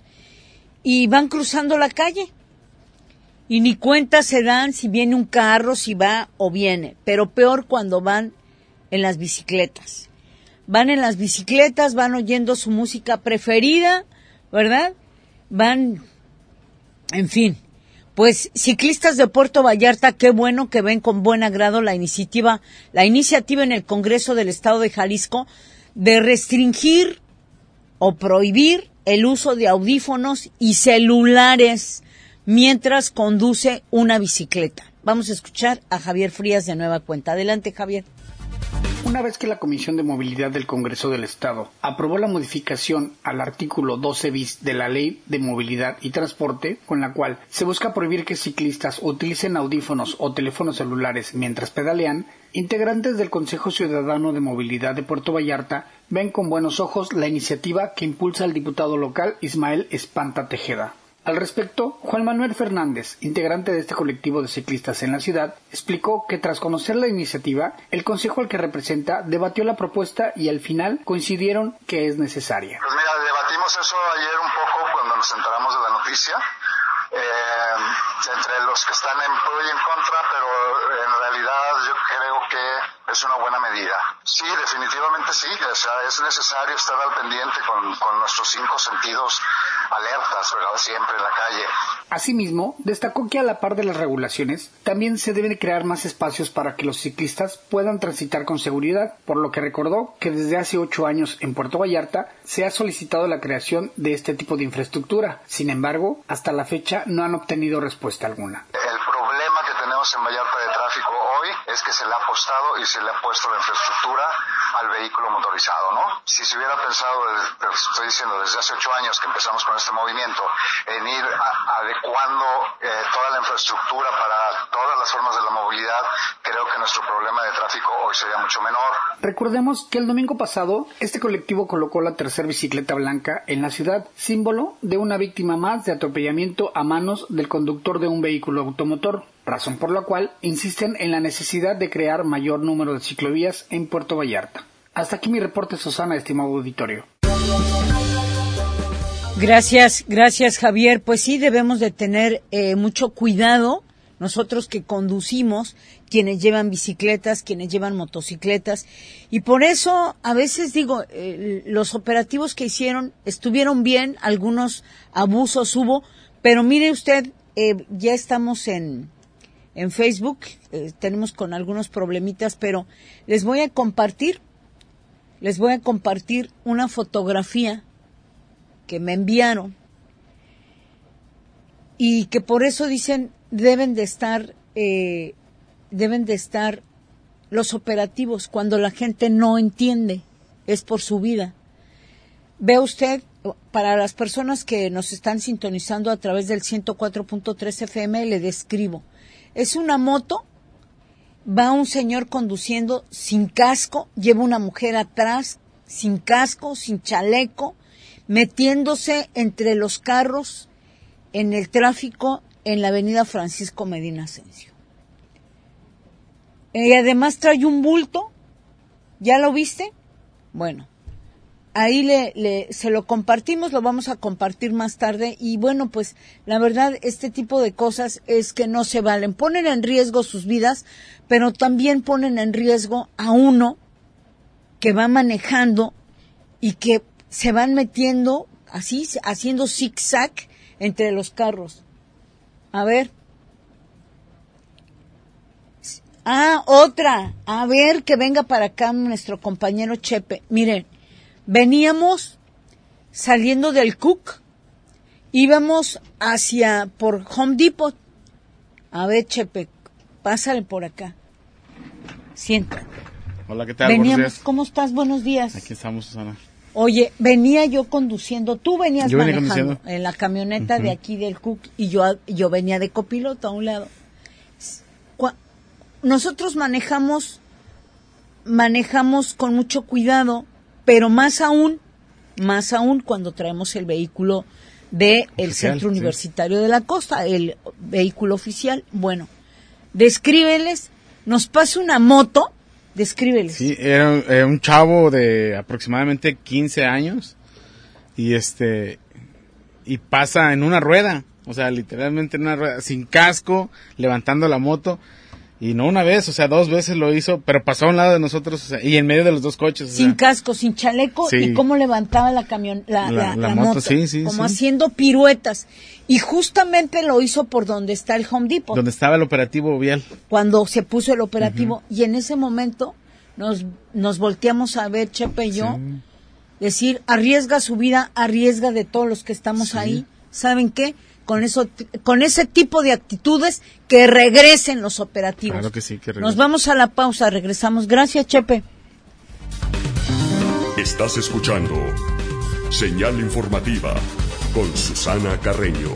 y van cruzando la calle. Y ni cuenta se dan si viene un carro, si va o viene. Pero peor cuando van en las bicicletas. Van en las bicicletas, van oyendo su música preferida, ¿verdad? Van, en fin. Pues ciclistas de Puerto Vallarta, qué bueno que ven con buen agrado la iniciativa en el Congreso del Estado de Jalisco de restringir o prohibir el uso de audífonos y celulares mientras conduce una bicicleta. Vamos a escuchar a Javier Frías de nueva cuenta. Adelante, Javier. Una vez que la Comisión de Movilidad del Congreso del Estado aprobó la modificación al artículo 12 bis de la Ley de Movilidad y Transporte, con la cual se busca prohibir que ciclistas utilicen audífonos o teléfonos celulares mientras pedalean, integrantes del Consejo Ciudadano de Movilidad de Puerto Vallarta ven con buenos ojos la iniciativa que impulsa el diputado local Ismael Espanta Tejeda. Al respecto, Juan Manuel Fernández, integrante de este colectivo de ciclistas en la ciudad, explicó que tras conocer la iniciativa, el consejo al que representa debatió la propuesta y al final coincidieron que es necesaria. Pues mira, debatimos eso ayer un poco cuando nos enteramos de la noticia, entre los que están en pro y en contra, pero en realidad yo creo que es una buena medida. Sí, definitivamente sí, o sea, es necesario estar al pendiente con nuestros 5 sentidos alertas, ¿verdad?, siempre en la calle. Asimismo, destacó que a la par de las regulaciones, también se deben crear más espacios para que los ciclistas puedan transitar con seguridad, por lo que recordó que desde hace 8 años en Puerto Vallarta se ha solicitado la creación de este tipo de infraestructura. Sin embargo, hasta la fecha no han obtenido respuesta alguna. El problema que tenemos en Vallarta de tráfico hoy es que se le ha apostado y se le ha puesto la infraestructura al vehículo motorizado, ¿no? Si se hubiera pensado, estoy diciendo, desde hace 8 años que empezamos con este movimiento, en ir adecuando toda la infraestructura para todas las formas de la movilidad, creo que nuestro problema de tráfico hoy sería mucho menor. Recordemos que el domingo pasado, este colectivo colocó la tercera bicicleta blanca en la ciudad, símbolo de una víctima más de atropellamiento a manos del conductor de un vehículo automotor, razón por la cual insisten en la necesidad de crear mayor número de ciclovías en Puerto Vallarta. Hasta aquí mi reporte, Susana, estimado auditorio. Gracias, Javier. Pues sí, debemos de tener mucho cuidado, nosotros que conducimos, quienes llevan bicicletas, quienes llevan motocicletas, y por eso a veces digo, los operativos que hicieron estuvieron bien, algunos abusos hubo, pero mire usted, ya estamos en Facebook, tenemos con algunos problemitas, pero les voy a compartir una fotografía que me enviaron y que por eso dicen deben de estar los operativos cuando la gente no entiende, es por su vida. Ve usted, para las personas que nos están sintonizando a través del 104.3 FM, le describo. Es una moto, va un señor conduciendo sin casco, lleva una mujer atrás, sin casco, sin chaleco, metiéndose entre los carros en el tráfico en la avenida Francisco Medina Asensio. Y además trae un bulto, ¿ya lo viste? Bueno, ahí se lo compartimos, lo vamos a compartir más tarde. Y bueno, pues la verdad, este tipo de cosas es que no se valen. Ponen en riesgo sus vidas, pero también ponen en riesgo a uno que va manejando y que se van metiendo así, haciendo zigzag entre los carros. A ver. Otra. A ver, que venga para acá nuestro compañero Chepe. Miren, veníamos saliendo del Cook, íbamos por Home Depot. A ver, Chepe, pásale por acá. Siéntate. Hola, ¿qué tal? Buenos días. ¿Cómo estás? Buenos días. Aquí estamos, Susana. Oye, venía yo conduciendo, tú venías manejando conduciendo en la camioneta de aquí del Cook y yo venía de copiloto a un lado. Nosotros manejamos con mucho cuidado, pero más aún cuando traemos el vehículo del Centro Universitario de la Costa, el vehículo oficial. Bueno, descríbeles, nos pasa una moto. Descríbeles. Sí, era un chavo de aproximadamente 15 años y pasa en una rueda, o sea, literalmente en una rueda, sin casco, levantando la moto, y no una vez, o sea, 2 veces lo hizo, pero pasó a un lado de nosotros, o sea, y en medio de los 2 coches. Sin casco, sin chaleco, sí. Y cómo levantaba la moto, sí, como haciendo piruetas. Y justamente lo hizo por donde está el Home Depot. Donde estaba el operativo vial. Cuando se puso el operativo. Y en ese momento nos volteamos a ver, Chepe y yo, decir, arriesga su vida, arriesga de todos los que estamos ahí. ¿Saben qué? Con ese tipo de actitudes, que regresen los operativos. Claro que sí, que regresen. Nos vamos a la pausa, regresamos. Gracias, Chepe. Estás escuchando Señal Informativa con Susana Carreño.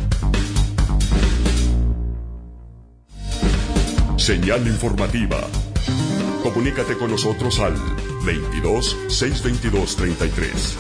Señal Informativa. Comunícate con nosotros al 22 622 33.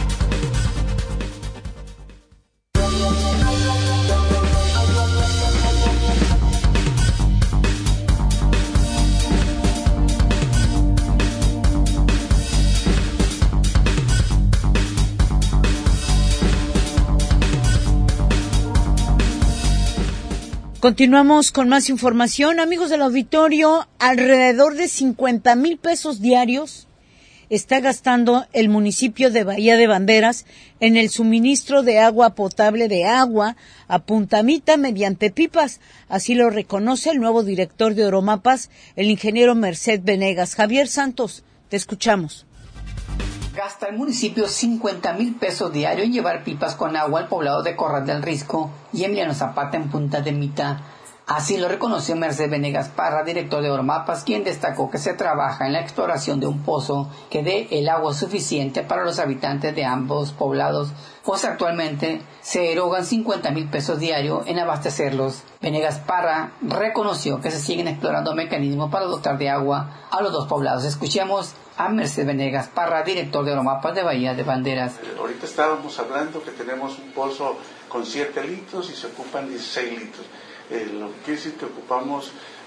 Continuamos con más información. Amigos del auditorio, alrededor de 50,000 pesos diarios está gastando el municipio de Bahía de Banderas en el suministro de agua potable a Puntamita mediante pipas. Así lo reconoce el nuevo director de Oromapas, el ingeniero Merced Venegas. Javier Santos, te escuchamos. Gasta el municipio 50,000 pesos diario en llevar pipas con agua al poblado de Corral del Risco y Emiliano Zapata en Punta de Mita. Así lo reconoció Merced Venegas Parra, director de Oromapas, quien destacó que se trabaja en la exploración de un pozo que dé el agua suficiente para los habitantes de ambos poblados, pues actualmente se erogan 50,000 pesos diario en abastecerlos. Venegas Parra reconoció que se siguen explorando mecanismos para dotar de agua a los 2 poblados. Escuchemos a Merced Venegas Parra, director de Oromapas de Bahía de Banderas. Ahorita estábamos hablando que tenemos un pozo con 7 litros y se ocupan 16 litros. Lo que quiere decir que ocupamos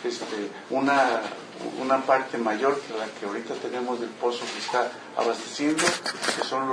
una parte mayor que la que ahorita tenemos del pozo que está abasteciendo, que son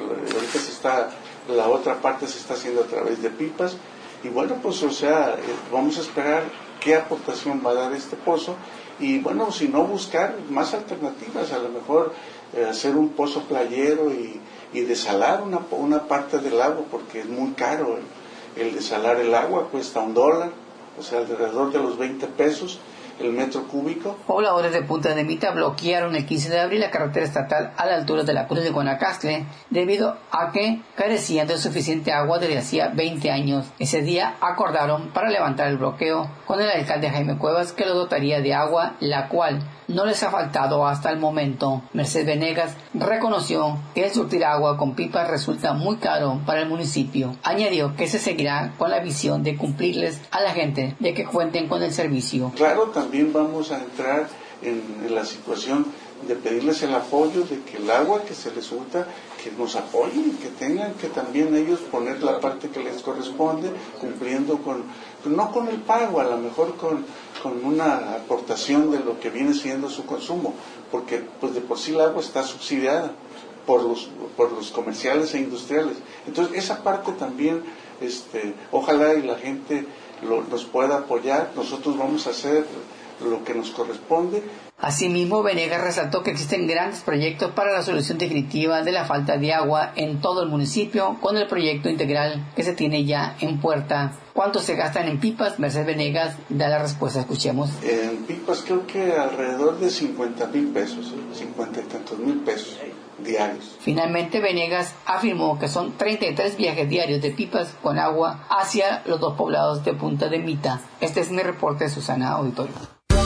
la otra parte se está haciendo a través de pipas. Y bueno, pues vamos a esperar qué aportación va a dar este pozo. Y bueno, si no, buscar más alternativas, a lo mejor hacer un pozo playero y desalar una parte del agua, porque es muy caro el desalar el agua, cuesta $1, o sea, alrededor de los 20 pesos el metro cúbico. Pobladores de Punta de Mita bloquearon el 15 de abril la carretera estatal a la altura de la Cruz de Guanacaste debido a que carecían de suficiente agua desde hacía 20 años. Ese día acordaron para levantar el bloqueo con el alcalde Jaime Cuevas, que lo dotaría de agua, la cual no les ha faltado hasta el momento. Merced Venegas reconoció que el surtir agua con pipas resulta muy caro para el municipio. Añadió que se seguirá con la visión de cumplirles a la gente de que cuenten con el servicio. Claro, también vamos a entrar en la situación de pedirles el apoyo, de que el agua que se les surta, que nos apoyen, que tengan que también ellos poner la parte que les corresponde, cumpliendo no con el pago, a lo mejor con una aportación de lo que viene siendo su consumo, porque pues de por sí el agua está subsidiada, por los comerciales e industriales. Entonces, esa parte también, ojalá y la gente nos pueda apoyar. Nosotros vamos a hacer lo que nos corresponde. Asimismo, Venegas resaltó que existen grandes proyectos para la solución definitiva de la falta de agua en todo el municipio, con el proyecto integral que se tiene ya en puerta. ¿Cuánto se gastan en pipas? Mercedes Venegas da la respuesta, escuchemos. En pipas creo que alrededor de 50,000 pesos, 50 y tantos mil pesos diarios. Finalmente, Venegas afirmó que son 33 viajes diarios de pipas con agua hacia los 2 poblados de Punta de Mita. Este es mi reporte, Susana Auditorio.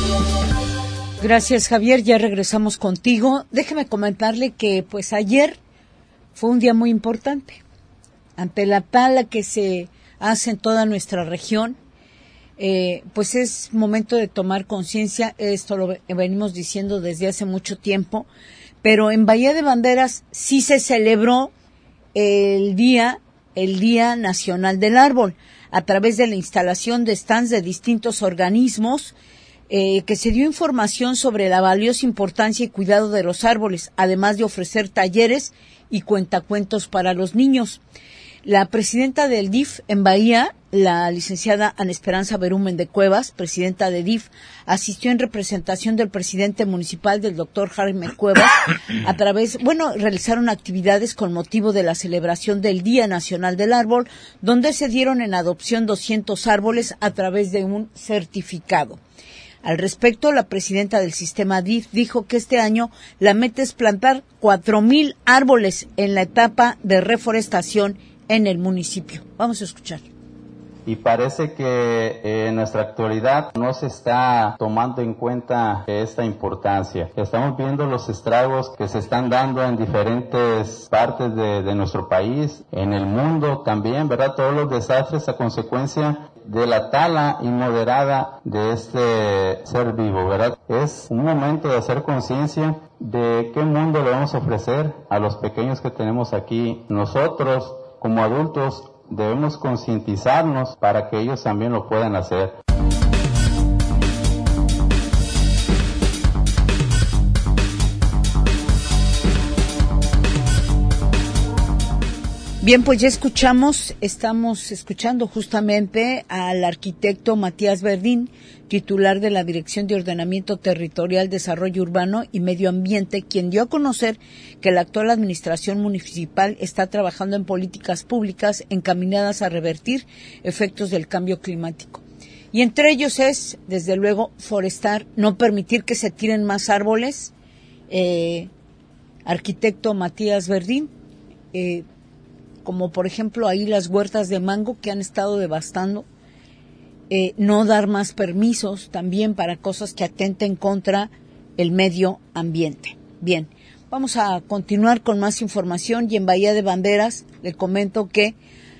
Gracias, Javier. Ya regresamos contigo. Déjeme comentarle que pues ayer fue un día muy importante. Ante la tala que se hace en toda nuestra región, pues es momento de tomar conciencia. Esto lo venimos diciendo desde hace mucho tiempo, pero en Bahía de Banderas sí se celebró el Día Nacional del Árbol, a través de la instalación de stands de distintos organismos, que se dio información sobre la valiosa importancia y cuidado de los árboles, además de ofrecer talleres y cuentacuentos para los niños. La presidenta del DIF en Bahía, la licenciada Ana Esperanza Berumen de Cuevas, presidenta de DIF, asistió en representación del presidente municipal, del doctor Jaime Cuevas, realizaron actividades con motivo de la celebración del Día Nacional del Árbol, donde se dieron en adopción 200 árboles a través de un certificado. Al respecto, la presidenta del sistema DIF dijo que este año la meta es plantar 4,000 árboles en la etapa de reforestación en el municipio. Vamos a escuchar. Y parece que en nuestra actualidad no se está tomando en cuenta esta importancia. Estamos viendo los estragos que se están dando en diferentes partes de nuestro país, en el mundo también, ¿verdad? Todos los desastres a consecuencia de la tala inmoderada de este ser vivo, ¿verdad? Es un momento de hacer conciencia de qué mundo le vamos a ofrecer a los pequeños que tenemos aquí. Nosotros, como adultos, debemos concientizarnos para que ellos también lo puedan hacer. Bien, pues ya estamos escuchando justamente al arquitecto Matías Verdín, titular de la Dirección de Ordenamiento Territorial, Desarrollo Urbano y Medio Ambiente, quien dio a conocer que la actual administración municipal está trabajando en políticas públicas encaminadas a revertir efectos del cambio climático. Y entre ellos es, desde luego, forestar, no permitir que se tiren más árboles. Arquitecto Matías Verdín, como por ejemplo ahí las huertas de mango que han estado devastando, no dar más permisos también para cosas que atenten contra el medio ambiente. Bien, vamos a continuar con más información y en Bahía de Banderas le comento que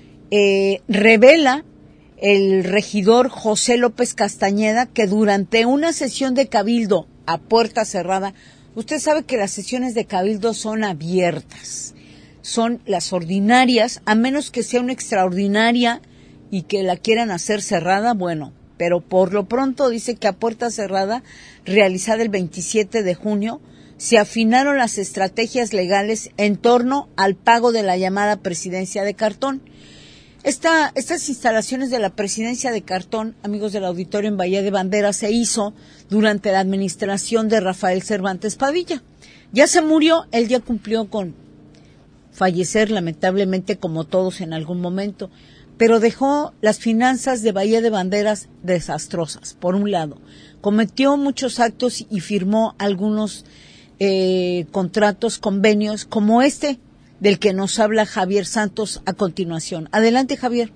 revela el regidor José López Castañeda que durante una sesión de cabildo a puerta cerrada, usted sabe que las sesiones de cabildo son abiertas, son las ordinarias, a menos que sea una extraordinaria y que la quieran hacer cerrada, bueno, pero por lo pronto dice que a puerta cerrada, realizada el 27 de junio, se afinaron las estrategias legales en torno al pago de la llamada presidencia de cartón. Estas instalaciones de la presidencia de cartón, amigos del auditorio en Bahía de Banderas, se hizo durante la administración de Rafael Cervantes Padilla. Ya se murió, él ya cumplió con fallecer lamentablemente como todos en algún momento, pero dejó las finanzas de Bahía de Banderas desastrosas. Por un lado, cometió muchos actos y firmó algunos contratos, convenios, como este del que nos habla Javier Santos a continuación. Adelante, Javier.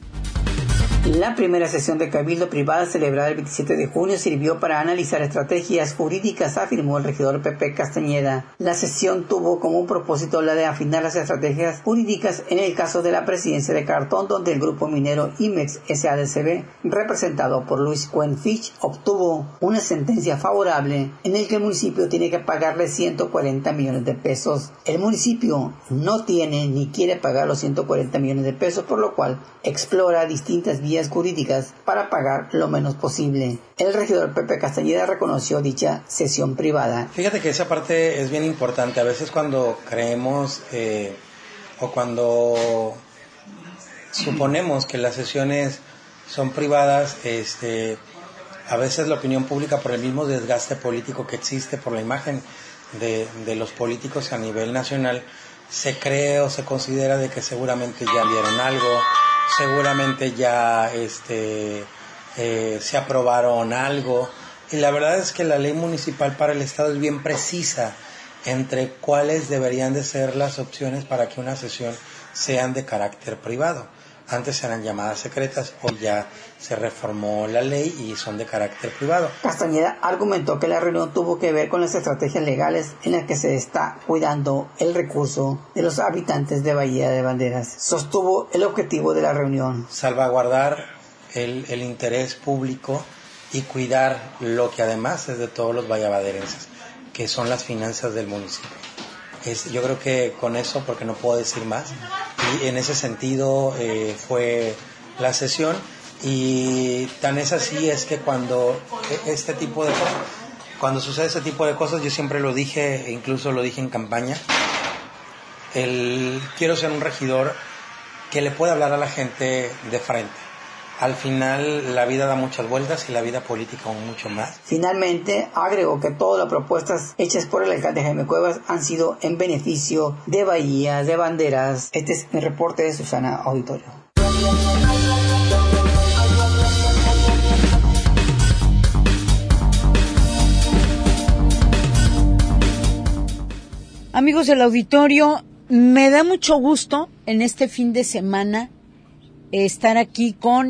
La primera sesión de cabildo privada celebrada el 27 de junio sirvió para analizar estrategias jurídicas, afirmó el regidor Pepe Castañeda. La sesión tuvo como propósito la de afinar las estrategias jurídicas en el caso de la presidencia de cartón, donde el grupo minero IMEX SADCB, representado por Luis Cuenfich, obtuvo una sentencia favorable en el que el municipio tiene que pagarle 140 millones de pesos. El municipio no tiene ni quiere pagar los 140 millones de pesos, por lo cual explora distintas vías vías jurídicas para pagar lo menos posible. El regidor Pepe Castañeda reconoció dicha sesión privada. Fíjate que esa parte es bien importante. A veces cuando creemos o cuando suponemos que las sesiones son privadas, a veces la opinión pública, por el mismo desgaste político que existe por la imagen de los políticos a nivel nacional, se cree o se considera de que seguramente ya vieron algo, seguramente ya se aprobaron algo, y la verdad es que la ley municipal para el estado es bien precisa entre cuáles deberían de ser las opciones para que una sesión sean de carácter privado. Antes eran llamadas secretas, hoy ya se reformó la ley y son de carácter privado. Castañeda argumentó que la reunión tuvo que ver con las estrategias legales en las que se está cuidando el recurso de los habitantes de Bahía de Banderas. Sostuvo el objetivo de la reunión: salvaguardar el interés público y cuidar lo que además es de todos los vallabaderenses, que son las finanzas del municipio. Yo creo que con eso, porque no puedo decir más, y en ese sentido fue la sesión, y tan es así es que cuando sucede este tipo de cosas, yo siempre lo dije, e incluso lo dije en campaña, quiero ser un regidor que le pueda hablar a la gente de frente. Al final la vida da muchas vueltas y la vida política aún mucho más. Finalmente agregó que todas las propuestas hechas por el alcalde Jaime Cuevas han sido en beneficio de Bahía de Banderas. Este es mi reporte de Susana Auditorio. Amigos del auditorio, me da mucho gusto en este fin de semana estar aquí con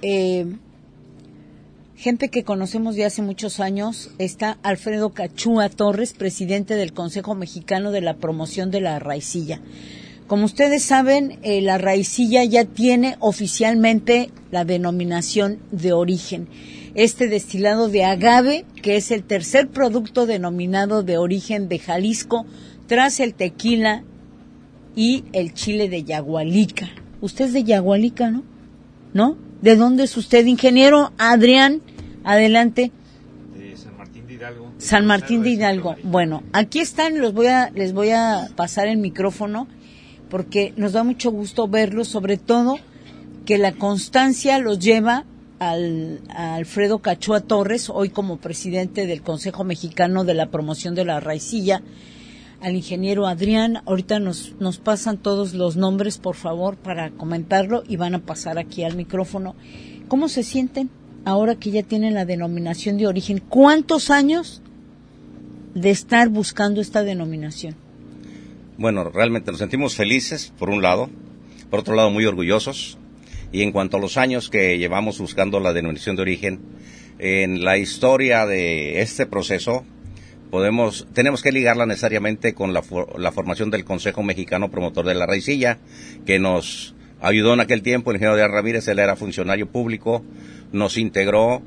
gente que conocemos de hace muchos años. Está Alfredo Cachúa Torres, presidente del Consejo Mexicano de la Promoción de la Raicilla. Como ustedes saben, la raicilla ya tiene oficialmente la denominación de origen. Este destilado de agave, que es el tercer producto denominado de origen de Jalisco, tras el tequila y el chile de Yagualica. Usted es de Yagualica, ¿no? ¿No? ¿De dónde es usted, ingeniero Adrián? Adelante. De San Martín de Hidalgo. San Martín de Hidalgo. Bueno, aquí están, les voy a pasar el micrófono porque nos da mucho gusto verlos, sobre todo que la constancia los lleva a Alfredo Cachúa Torres, hoy como presidente del Consejo Mexicano de la Promoción de la Raicilla, al ingeniero Adrián. Ahorita nos pasan todos los nombres, por favor, para comentarlo, y van a pasar aquí al micrófono. ¿Cómo se sienten ahora que ya tienen la denominación de origen? ¿Cuántos años de estar buscando esta denominación? Bueno, realmente nos sentimos felices, por un lado, por otro lado muy orgullosos, y en cuanto a los años que llevamos buscando la denominación de origen, en la historia de este proceso, tenemos que ligarla necesariamente con la formación del Consejo Mexicano Promotor de la Raicilla, que nos ayudó en aquel tiempo. El ingeniero Adrián Ramírez, él era funcionario público, nos integró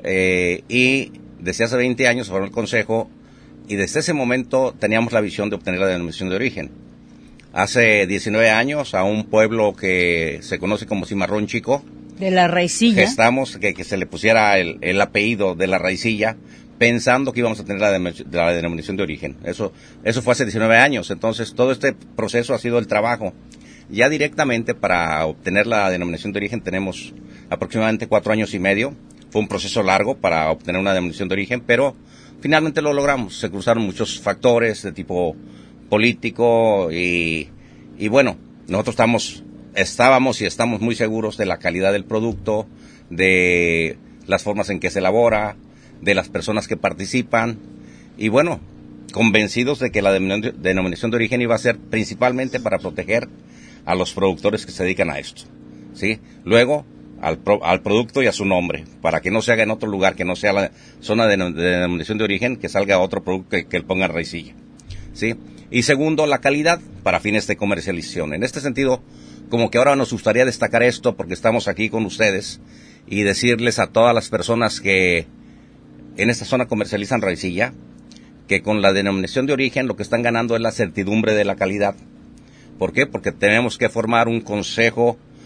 y desde hace 20 años formó el Consejo, y desde ese momento teníamos la visión de obtener la denominación de origen. Hace 19 años, a un pueblo que se conoce como Cimarrón Chico, de la Raicilla, gestamos que se le pusiera el apellido de la Raicilla, pensando que íbamos a tener la denominación de origen. Eso fue hace 19 años. Entonces, todo este proceso ha sido el trabajo. Ya directamente para obtener la denominación de origen tenemos aproximadamente 4 años y medio. Fue un proceso largo para obtener una denominación de origen, pero finalmente lo logramos. Se cruzaron muchos factores de tipo político y bueno, nosotros estábamos y estamos muy seguros de la calidad del producto, de las formas en que se elabora, de las personas que participan, y bueno, convencidos de que la denominación de origen iba a ser principalmente para proteger a los productores que se dedican a esto, ¿sí? Luego, al producto y a su nombre, para que no se haga en otro lugar que no sea la zona de denominación de origen, que salga otro producto que le ponga raicilla, ¿sí? Y segundo, la calidad para fines de comercialización. En este sentido, como que ahora nos gustaría destacar esto, porque estamos aquí con ustedes, y decirles a todas las personas que en esta zona comercializan raicilla, que con la denominación de origen lo que están ganando es la certidumbre de la calidad. ¿Por qué? Porque tenemos que formar un consejo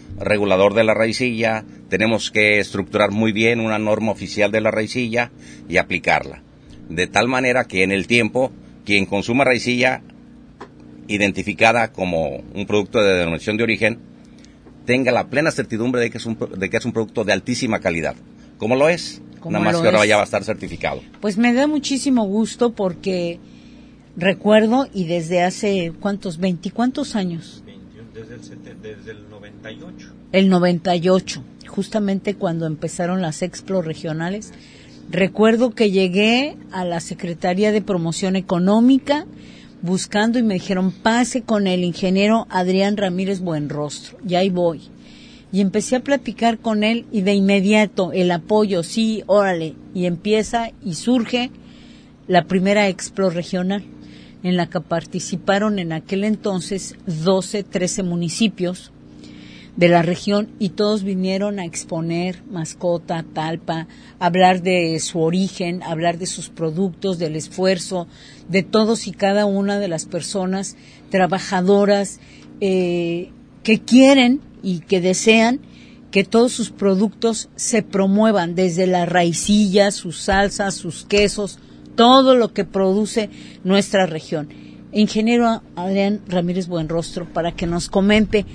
regulador de la raicilla, tenemos que estructurar muy bien una norma oficial de la raicilla y aplicarla. De tal manera que en el tiempo, quien consuma raicilla identificada como un producto de denominación de origen, tenga la plena certidumbre de que es un producto de altísima calidad, como lo es, nada más que ahora ya va a estar certificado. Pues me da muchísimo gusto porque recuerdo, y desde hace, ¿cuántos años? Desde el 98. El 98, justamente cuando empezaron las Explo regionales. Recuerdo que llegué a la Secretaría de Promoción Económica buscando y me dijeron, pase con el ingeniero Adrián Ramírez Buenrostro, y ahí voy. Y empecé a platicar con él y de inmediato el apoyo, sí, órale, y empieza y surge la primera Explo regional, en la que participaron en aquel entonces 13 municipios de la región y todos vinieron a exponer Mascota, Talpa, hablar de su origen, hablar de sus productos, del esfuerzo de todos y cada una de las personas trabajadoras que quieren y que desean que todos sus productos se promuevan, desde la raicilla, sus salsas, sus quesos, todo lo que produce nuestra región. Ingeniero Adrián Ramírez Buenrostro, para que nos comente,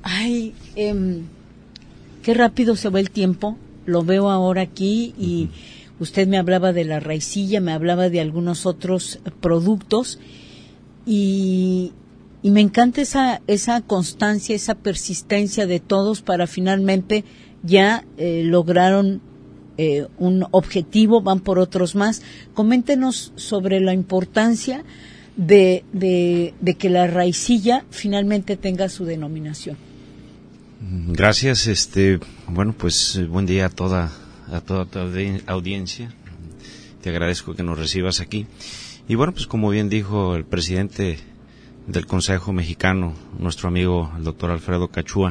qué rápido se va el tiempo, lo veo ahora aquí y usted me hablaba de la raicilla, me hablaba de algunos otros productos y me encanta esa constancia, esa persistencia de todos para finalmente ya lograron un objetivo, van por otros más. Coméntenos sobre la importancia de que la raicilla finalmente tenga su denominación. Gracias, bueno, pues buen día a toda tu audiencia. Te agradezco que nos recibas aquí. Y bueno, pues como bien dijo el presidente del Consejo Mexicano, nuestro amigo el doctor Alfredo Cachúa,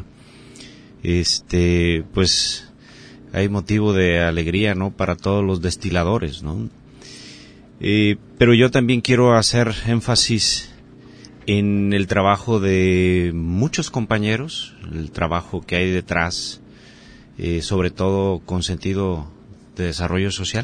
pues hay motivo de alegría, ¿no?, para todos los destiladores, ¿no? Pero yo también quiero hacer énfasis en el trabajo de muchos compañeros, el trabajo que hay detrás, sobre todo con sentido de desarrollo social,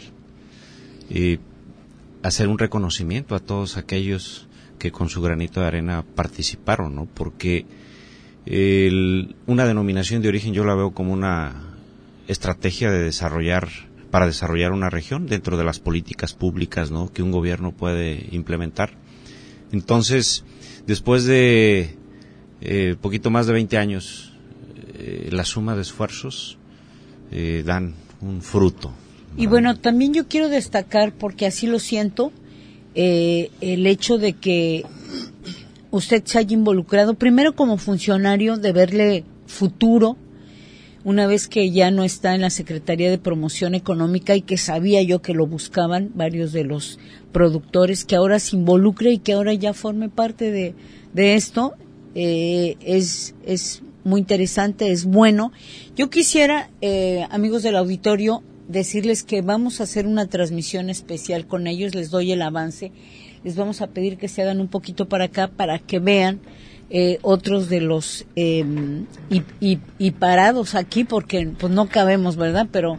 hacer un reconocimiento a todos aquellos que con su granito de arena participaron, ¿no? Porque una denominación de origen yo la veo como una estrategia para desarrollar una región dentro de las políticas públicas, ¿no?, que un gobierno puede implementar. Entonces, después de poquito más de 20 años, la suma de esfuerzos dan un fruto. Y bueno, también yo quiero destacar, porque así lo siento, el hecho de que usted se haya involucrado, primero como funcionario, de verle futuro, una vez que ya no está en la Secretaría de Promoción Económica y que sabía yo que lo buscaban varios de los productores, que ahora se involucre y que ahora ya forme parte de esto, es muy interesante, es bueno. Yo quisiera, amigos del auditorio, decirles que vamos a hacer una transmisión especial con ellos, les doy el avance, les vamos a pedir que se hagan un poquito para acá para que vean otros de los y parados aquí porque pues no cabemos, ¿verdad? Pero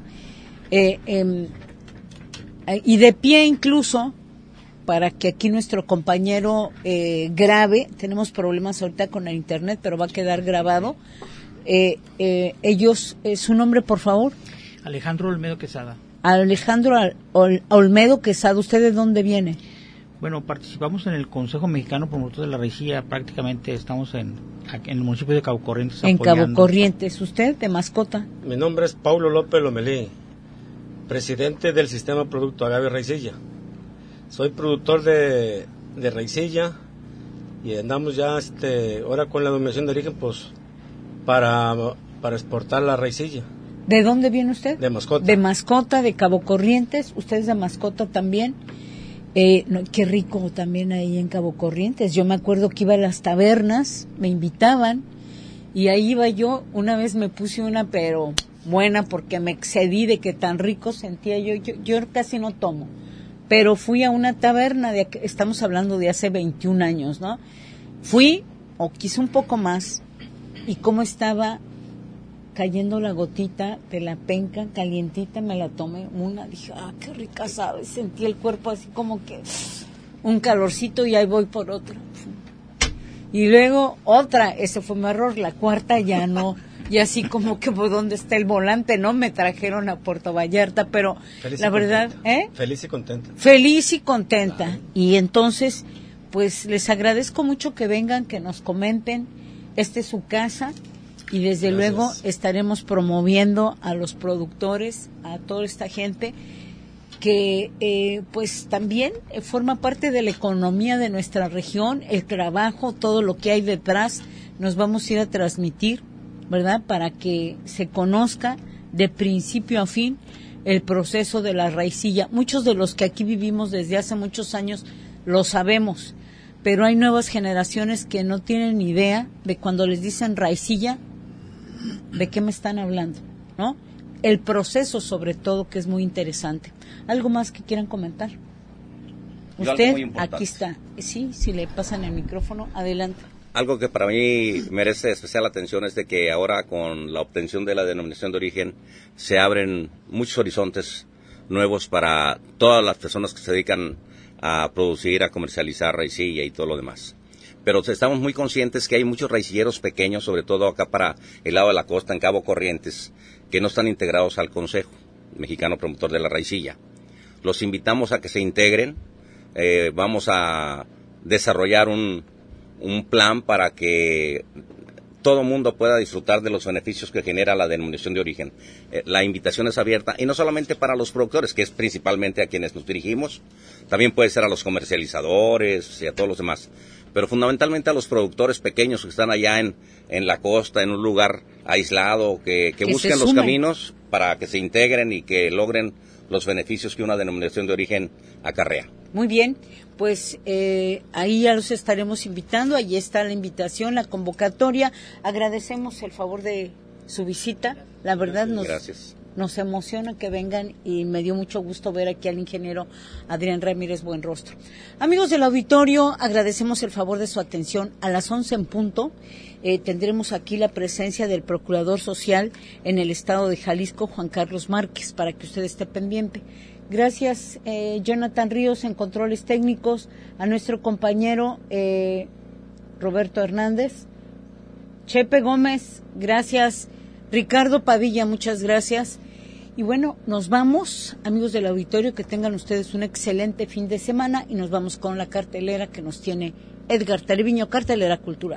y de pie incluso para que aquí nuestro compañero grabe. Tenemos problemas ahorita con el internet, pero va a quedar grabado. Ellos, su nombre, por favor. Alejandro Olmedo Quesada. Alejandro Olmedo Quesada. ¿Usted de dónde viene? Bueno, participamos en el Consejo Mexicano Promotor de la Raicilla. Prácticamente estamos en el municipio de Cabo Corrientes. En Cabo Corrientes. ¿Usted de Mascota? Mi nombre es Paulo López Lomelí, presidente del Sistema Producto Agave Raicilla. Soy productor de raicilla y andamos ya ahora con la denominación de origen pues para exportar la raicilla. ¿De dónde viene usted? De Mascota. De Mascota, de Cabo Corrientes. ¿Usted es de Mascota también? Qué rico también ahí en Cabo Corrientes. Yo me acuerdo que iba a las tabernas, me invitaban y ahí iba yo. Una vez me puse una pero buena porque me excedí de que tan rico sentía yo. Yo casi no tomo, pero fui a una taberna, estamos hablando de hace 21 años, ¿no? Fui, o quise un poco más, y cómo estaba cayendo la gotita de la penca, calientita, me la tomé una, dije, qué rica sabe, sentí el cuerpo así como que un calorcito y ahí voy por otra. Y luego otra, ese fue mi error, la cuarta ya no, y así como que, pues, ¿dónde está el volante? No, me trajeron a Puerto Vallarta, pero la verdad, Feliz y contenta. Feliz y contenta. Y entonces, pues, les agradezco mucho que vengan, que nos comenten. Esta es su casa y desde luego estaremos promoviendo a los productores, a toda esta gente que pues también forma parte de la economía de nuestra región, el trabajo, todo lo que hay detrás, nos vamos a ir a transmitir, ¿verdad? Para que se conozca de principio a fin el proceso de la raicilla. Muchos de los que aquí vivimos desde hace muchos años lo sabemos, pero hay nuevas generaciones que no tienen ni idea de cuando les dicen raicilla, de qué me están hablando, ¿no? El proceso, sobre todo, que es muy interesante. ¿Algo más que quieran comentar? Usted, aquí está. Sí, si le pasan el micrófono, adelante. Algo que para mí merece especial atención es de que ahora con la obtención de la denominación de origen se abren muchos horizontes nuevos para todas las personas que se dedican a producir, a comercializar raicilla y todo lo demás. Pero estamos muy conscientes que hay muchos raicilleros pequeños, sobre todo acá para el lado de la costa, en Cabo Corrientes, que no están integrados al Consejo Mexicano Promotor de la Raicilla. Los invitamos a que se integren. Vamos a desarrollar un plan para que todo mundo pueda disfrutar de los beneficios que genera la denominación de origen. La invitación es abierta, y no solamente para los productores, que es principalmente a quienes nos dirigimos, también puede ser a los comercializadores y a todos los demás, pero fundamentalmente a los productores pequeños que están allá en la costa, en un lugar aislado, que busquen los caminos para que se integren y que logren los beneficios que una denominación de origen acarrea. Muy bien, pues ahí ya los estaremos invitando, ahí está la invitación, la convocatoria. Agradecemos el favor de su visita, la verdad nos emociona que vengan y me dio mucho gusto ver aquí al ingeniero Adrián Ramírez Buenrostro. Amigos del auditorio, agradecemos el favor de su atención. A las 11 en punto tendremos aquí la presencia del Procurador Social en el estado de Jalisco, Juan Carlos Márquez, para que usted esté pendiente. Gracias, Jonathan Ríos en controles técnicos, a nuestro compañero Roberto Hernández, Chepe Gómez, gracias, Ricardo Padilla, muchas gracias. Y bueno, nos vamos, amigos del auditorio, que tengan ustedes un excelente fin de semana y nos vamos con la cartelera que nos tiene Edgar Treviño, cartelera cultural.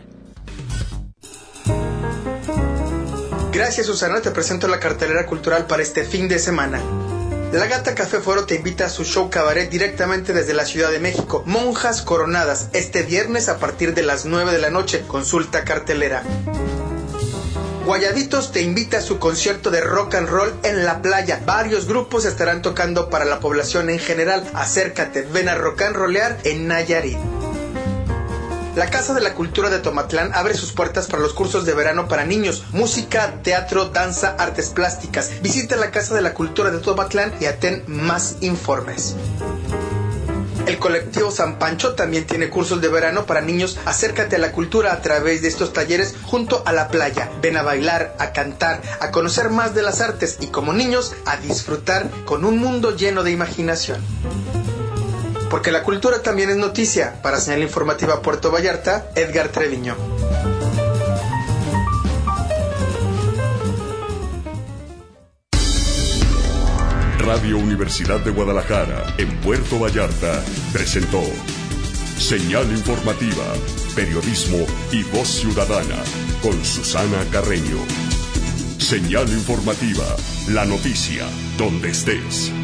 Gracias, Susana, te presento la cartelera cultural para este fin de semana. La Gata Café Foro te invita a su show cabaret directamente desde la Ciudad de México. Monjas Coronadas, este viernes a partir de las 9 de la noche. Consulta cartelera. Guayaditos te invita a su concierto de rock and roll en la playa. Varios grupos estarán tocando para la población en general. Acércate, ven a rock and rollear en Nayarit. La Casa de la Cultura de Tomatlán abre sus puertas para los cursos de verano para niños, música, teatro, danza, artes plásticas. Visita la Casa de la Cultura de Tomatlán y atén más informes. El colectivo San Pancho también tiene cursos de verano para niños. Acércate a la cultura a través de estos talleres junto a la playa. Ven a bailar, a cantar, a conocer más de las artes y como niños a disfrutar con un mundo lleno de imaginación. Porque la cultura también es noticia. Para Señal Informativa Puerto Vallarta, Edgar Treviño. Radio Universidad de Guadalajara, en Puerto Vallarta, presentó Señal Informativa, Periodismo y Voz Ciudadana, con Susana Carreño. Señal Informativa, la noticia, donde estés.